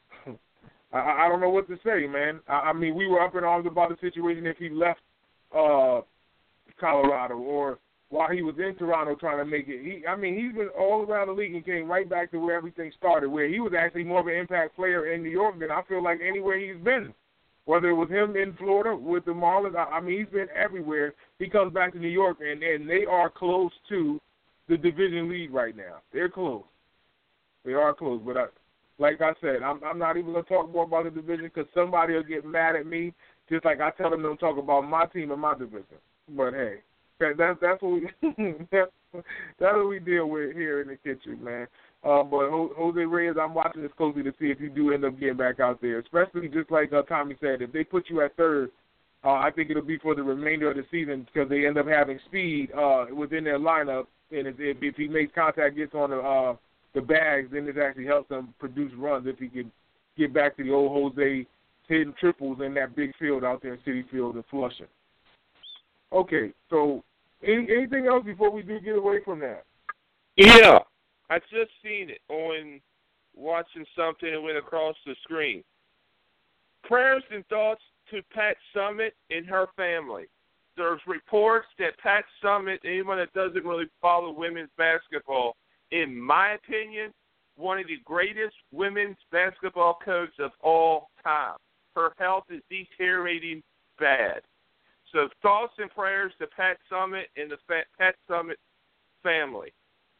I, I don't know what to say, man. I, I mean, we were up in arms about the situation if he left uh, Colorado or while he was in Toronto trying to make it. He, I mean, he's been all around the league and came right back to where everything started, where he was actually more of an impact player in New York than I feel like anywhere he's been. Whether it was him in Florida with the Marlins, I, I mean, he's been everywhere. He comes back to New York, and, and they are close to the division lead right now. They're close. They are close. But I, like I said, I'm, I'm not even going to talk more about the division because somebody will get mad at me, just like I tell them to talk about my team and my division. But, hey. That's that's what we that's, that's what we deal with here in the kitchen, man. Uh, but Jose Reyes, I'm watching this closely to see if you do end up getting back out there. Especially just like uh, Tommy said, if they put you at third, uh, I think it'll be for the remainder of the season because they end up having speed uh, within their lineup, and if, if he makes contact, gets on the uh, the bags, then it actually helps them produce runs if he can get back to the old Jose hitting triples in that big field out there in Citi Field and Flushing. Okay, so any, anything else before we do get away from that? Yeah, I just seen it on watching something that went across the screen. Prayers and thoughts to Pat Summitt and her family. There's reports that Pat Summitt, anyone that doesn't really follow women's basketball, in my opinion, one of the greatest women's basketball coaches of all time. Her health is deteriorating bad. So thoughts and prayers to Pat Summitt and the Pat Summitt family.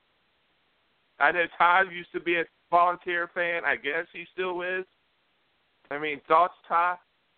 I know Todd used to be a volunteer fan. I guess he still is. I mean, thoughts, Todd?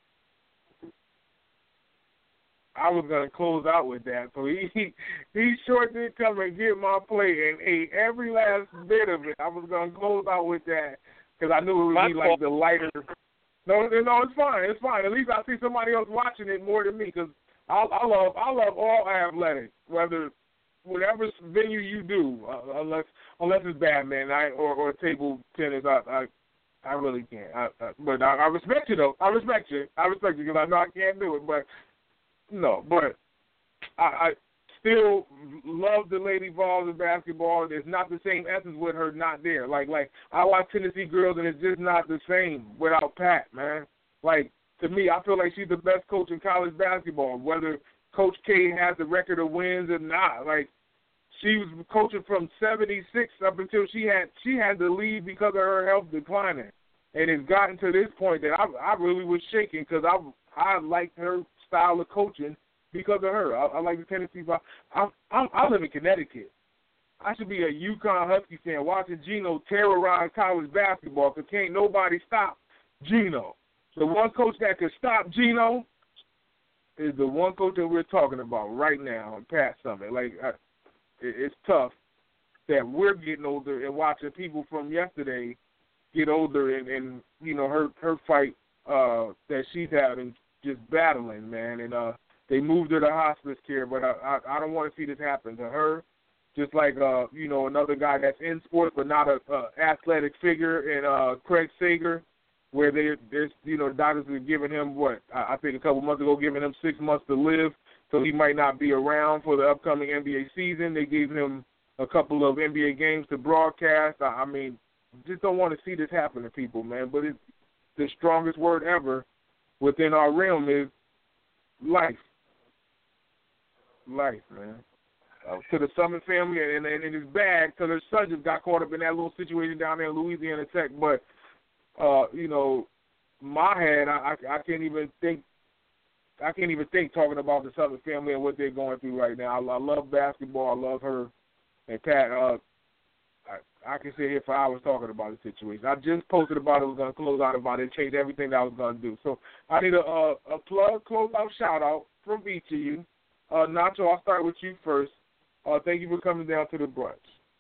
I was going to close out with that. So he, he he sure did come and get my play and ate every last bit of it. I was going to close out with that because I knew it would my be like the lighter. No, no, it's fine. It's fine. At least I see somebody else watching it more than me because I, I love I love all athletics, whether whatever venue you do, uh, unless unless it's badminton I, or, or table tennis. I I, I really can't. I, I, but I, I respect you though. I respect you. I respect you because I know I can't do it. But no, but I, I still love the Lady Vols in basketball. It's not the same essence with her not there. Like like I watch Tennessee girls and it's just not the same without Pat, man. Like to me, I feel like she's the best coach in college basketball, whether Coach K has the record of wins or not. Like she was coaching from seventy-six up until she had she had to leave because of her health declining, and it's gotten to this point that I I really was shaking because I I liked her style of coaching because of her. I, I like the Tennessee. I, I I live in Connecticut. I should be a UConn Husky fan watching Geno terrorize college basketball because can't nobody stop Geno. The one coach that could stop Geno is the one coach that we're talking about right now, Pat Summitt. Like, I, it, it's tough that we're getting older and watching people from yesterday get older and, and you know, her her fight uh, that she's having, just battling, man. And uh, they moved her to hospice care, but I, I, I don't want to see this happen to her. Just like, uh, you know, another guy that's in sports but not a uh, athletic figure, and uh, Craig Sager, where they, there's, you know, doctors are giving him, what, I think a couple months ago, giving him six months to live, so he might not be around for the upcoming N B A season. They gave him a couple of N B A games to broadcast. I, I mean, just don't want to see this happen to people, man. But it's the strongest word ever within our realm is life. Life, man. Uh, to the Summitt family, and, and, and it's bad because her son just got caught up in that little situation down there in Louisiana Tech. But, uh, you know, my head, I, I, I can't even think. I can't even think talking about the Summitt family and what they're going through right now. I, I love basketball. I love her. And Pat, uh, I, I can sit here for hours talking about the situation. I just posted about it. I was going to close out about it, change everything that I was going to do. So I need a, a, a plug, close out, shout out from each of you. Uh, Nacho, I'll start with you first. Uh, thank you for coming down to the brunch.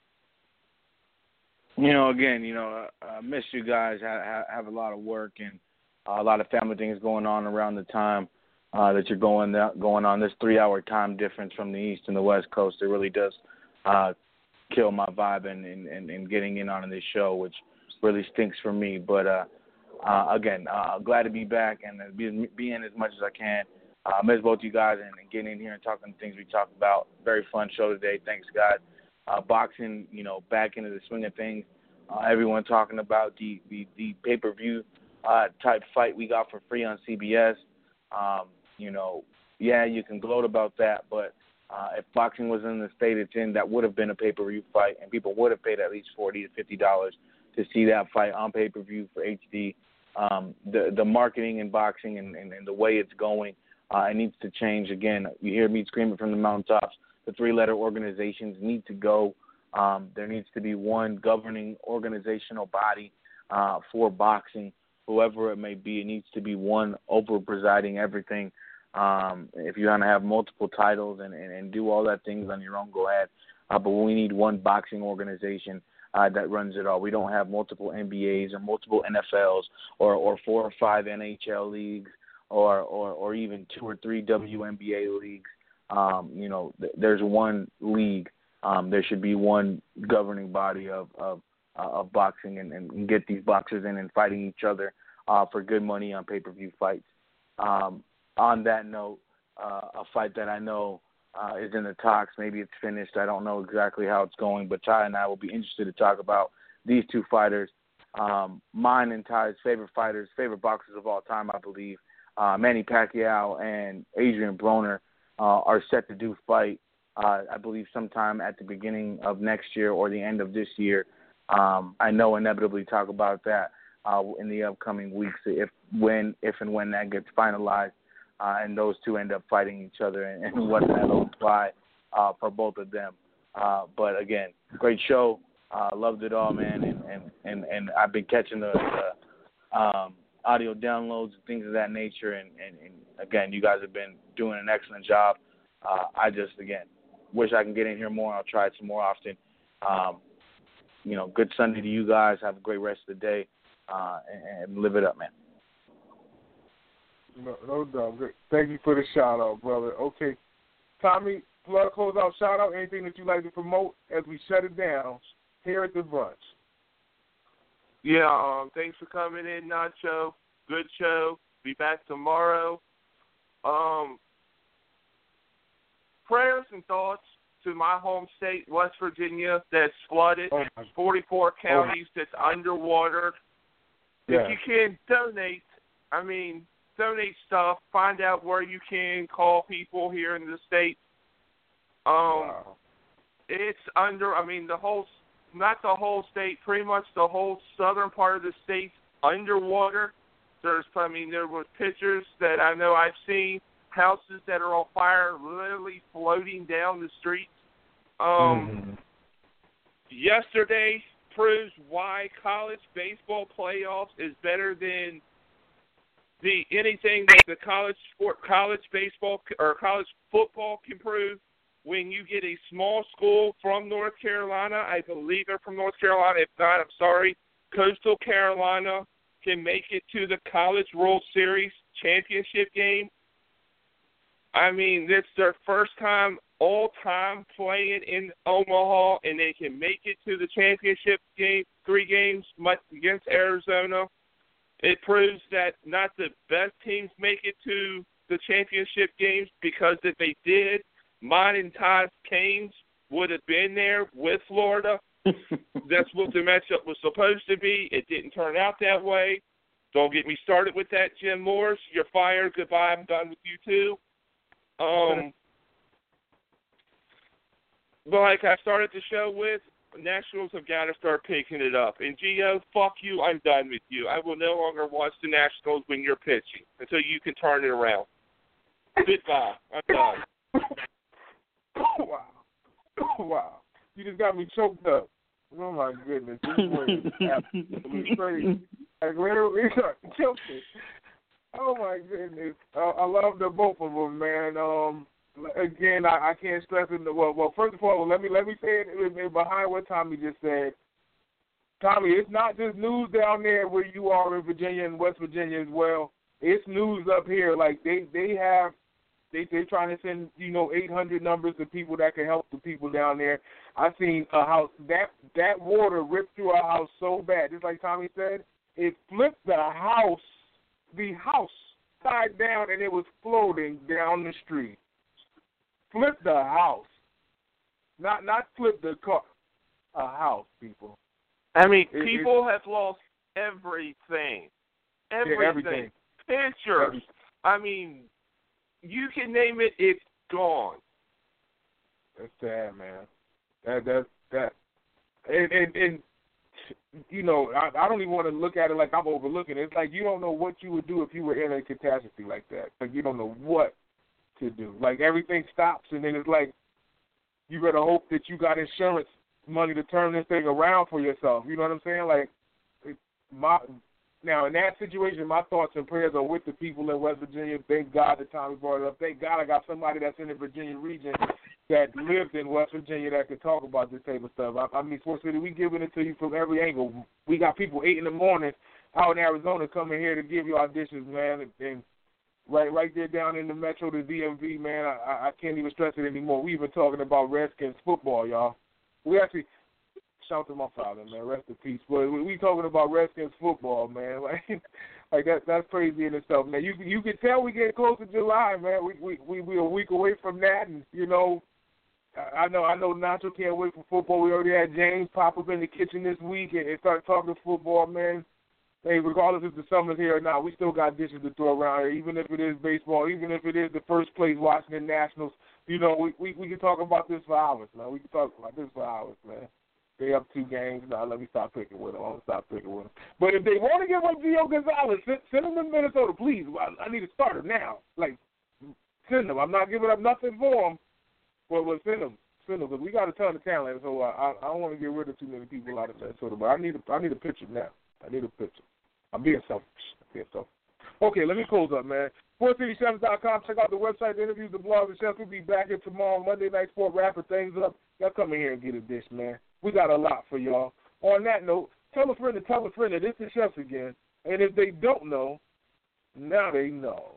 You know, again, you know, I, I miss you guys. I, I have a lot of work and uh, a lot of family things going on around the time uh, that you're going going on. This three-hour time difference from the East and the West Coast, it really does uh, kill my vibe and, and, and, and getting in on this show, which really stinks for me. But, uh, uh, again, uh, glad to be back and be, be in as much as I can. I uh, miss both you guys and, and getting in here and talking the things we talked about. Very fun show today. Thanks, God. Uh, boxing, you know, back into the swing of things. Uh, everyone talking about the, the, the pay-per-view uh, type fight we got for free on C B S. Um, you know, yeah, you can gloat about that, but uh, if boxing was in the state it's in, that would have been a pay-per-view fight, and people would have paid at least forty to fifty dollars to see that fight on pay-per-view for H D. Um, the, the marketing in boxing and, and, and the way it's going, Uh, it needs to change. Again, you hear me screaming from the mountaintops. The three-letter organizations need to go. Um, there needs to be one governing organizational body uh, for boxing, whoever it may be. It needs to be one over-presiding everything. Um, if you want to have multiple titles and, and, and do all that things on your own, go ahead. Uh, but we need one boxing organization uh, that runs it all. We don't have multiple N B As or multiple N F Ls or, or four or five N H L leagues. Or, or, or even two or three W N B A leagues. Um, you know, th- there's one league. Um, there should be one governing body of of, uh, of boxing and, and get these boxers in and fighting each other uh, for good money on pay-per-view fights. Um, on that note, uh, a fight that I know uh, is in the talks. Maybe it's finished. I don't know exactly how it's going, but Ty and I will be interested to talk about these two fighters. Um, mine and Ty's favorite fighters, favorite boxers of all time, I believe. Uh, Manny Pacquiao and Adrian Broner uh, are set to do fight, uh, I believe, sometime at the beginning of next year or the end of this year. Um, I know inevitably talk about that uh, in the upcoming weeks if when if and when that gets finalized uh, and those two end up fighting each other and, and what that will imply uh, for both of them. Uh, but, again, great show. Uh, loved it all, man, and, and, and, and I've been catching the, the um, – audio downloads and things of that nature, and, and, and again, you guys have been doing an excellent job. Uh, I just, again, wish I can get in here more. I'll try it some more often. Um, you know, good Sunday to you guys. Have a great rest of the day, uh, and, and live it up, man. No, no doubt. Great. Thank you for the shout-out, brother. Okay, Tommy, plug, close out, shout-out, anything that you'd like to promote as we shut it down here at the brunch. Yeah, um, thanks for coming in, Nacho. Good show. Be back tomorrow. Um, prayers and thoughts to my home state, West Virginia, that's flooded. Oh forty-four counties oh that's underwater. Yeah. If you can donate, I mean, donate stuff. Find out where you can. Call people here in the state. Um, wow. it's under, I mean, the whole, not the whole state, pretty much the whole southern part of the state's underwater. There's, I mean, there were pictures that I know I've seen, houses that are on fire, literally floating down the streets. Um, mm-hmm. Yesterday proves why college baseball playoffs is better than the anything that the college sport, college baseball or college football can prove. When you get a small school from North Carolina, I believe they're from North Carolina. If not, I'm sorry, Coastal Carolina can make it to the College World Series championship game. I mean, it's their first time all time playing in Omaha, and they can make it to the championship game, three games against Arizona. It proves that not the best teams make it to the championship games, because if they did, mine and Todd Canes would have been there with Florida. That's what the matchup was supposed to be. It didn't turn out that way. Don't get me started with that, Jim Morris. You're fired. Goodbye. I'm done with you, too. Um, but like I started the show with, Nationals have got to start picking it up. And, Gio, fuck you. I'm done with you. I will no longer watch the Nationals when you're pitching until you can turn it around. Goodbye. I'm done. Oh, wow. Oh, wow. You just got me choked up. Oh, my goodness. This is absolutely crazy. Like, literally, choked it. Oh, my goodness. Uh, I love the both of them, man. Um, again, I, I can't stress it. Well, well, first of all, let me let me say it behind what Tommy just said. Tommy, it's not just news down there where you are in Virginia and West Virginia as well. It's news up here. Like, they, they have They they're trying to send, you know, eight hundred numbers to people that can help the people down there. I've seen a house that that water ripped through our house so bad. Just like Tommy said, it flipped the house, the house side down, and it was floating down the street. Flipped the house, not not flip the car. A house, people. I mean, it, people have lost everything. Everything. Yeah, everything. Pictures. Everything. I mean, you can name it, it's gone. That's sad, man. That that that, and and, and you know, I, I don't even want to look at it like I'm overlooking it. It's like you don't know what you would do if you were in a catastrophe like that. Like you don't know what to do. Like everything stops, and then it's like you better hope that you got insurance money to turn this thing around for yourself. You know what I'm saying? Like it, my. Now, in that situation, my thoughts and prayers are with the people in West Virginia. Thank God that Tommy brought it up. Thank God I got somebody that's in the Virginia region that lived in West Virginia that could talk about this type of stuff. I, I mean, Sports City, we giving it to you from every angle. We got people eight in the morning out in Arizona coming here to give you auditions, man. And, and right right there down in the metro, the D M V, man, I, I can't even stress it anymore. We even talking about Redskins football, y'all. We actually... Shout out to my father, man. Rest in peace. But we talking about Redskins football, man. Like, like that, that's crazy in itself, man. You you can tell we getting close to July, man. We we we we a week away from that, and you know, I know I know Nacho can't wait for football. We already had James pop up in the kitchen this week and, and start talking football, man. Hey, regardless if the summer's here or not, we still got dishes to throw around here. Even if it is baseball, even if it is the first place Washington Nationals, you know, we we, we can talk about this for hours, man. We can talk about this for hours, man. They up two games. Now let me stop picking with them. I'm gonna stop picking with them. But if they want to give up Gio Gonzalez, send, send them to Minnesota, please. I, I need a starter now. Like, send them. I'm not giving up nothing for them. But well, send them, send them, because we got a ton of talent. So I, I don't want to get rid of too many people out of Minnesota. But I need a, I need a pitcher now. I need a pitcher. I'm being selfish. I'm being selfish. Okay, let me close up, man. Sports City Chefs dot com. Check out the website, the interviews, the blog. The chefs will be back here tomorrow, Monday Night Sport, wrapping things up. Y'all come in here and get a dish, man. We got a lot for y'all. On that note, tell a friend to tell a friend that this is Chefs again. And if they don't know, now they know.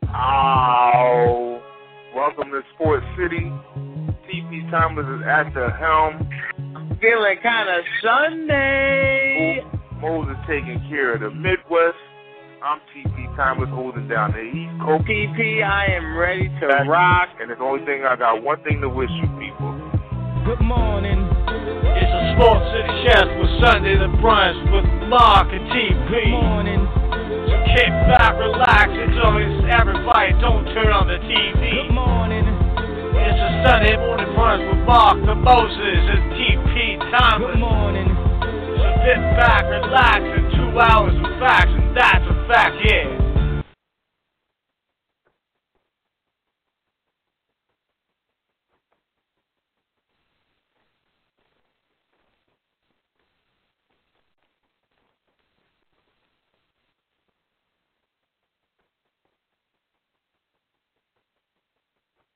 Oh, welcome to Sports City. T P Thomas is at the helm. Feeling kind of Sunday. Moses taking care of the Midwest. I'm T P Thomas holding down the East Coast. T P, I am ready to That's rock. And the only thing, I got one thing to wish you people. Good morning. It's a Sports City Chefs with Sunday the Brunch with Mark and T P. Good morning. So kick back, relax, enjoy this. Everybody, don't turn on the T V. Good morning. It's a Sunday morning brunch with Mark the Moses and T P Thomas. Good morning. So sit back, relax, and two hours of facts, and that's a fact, yeah.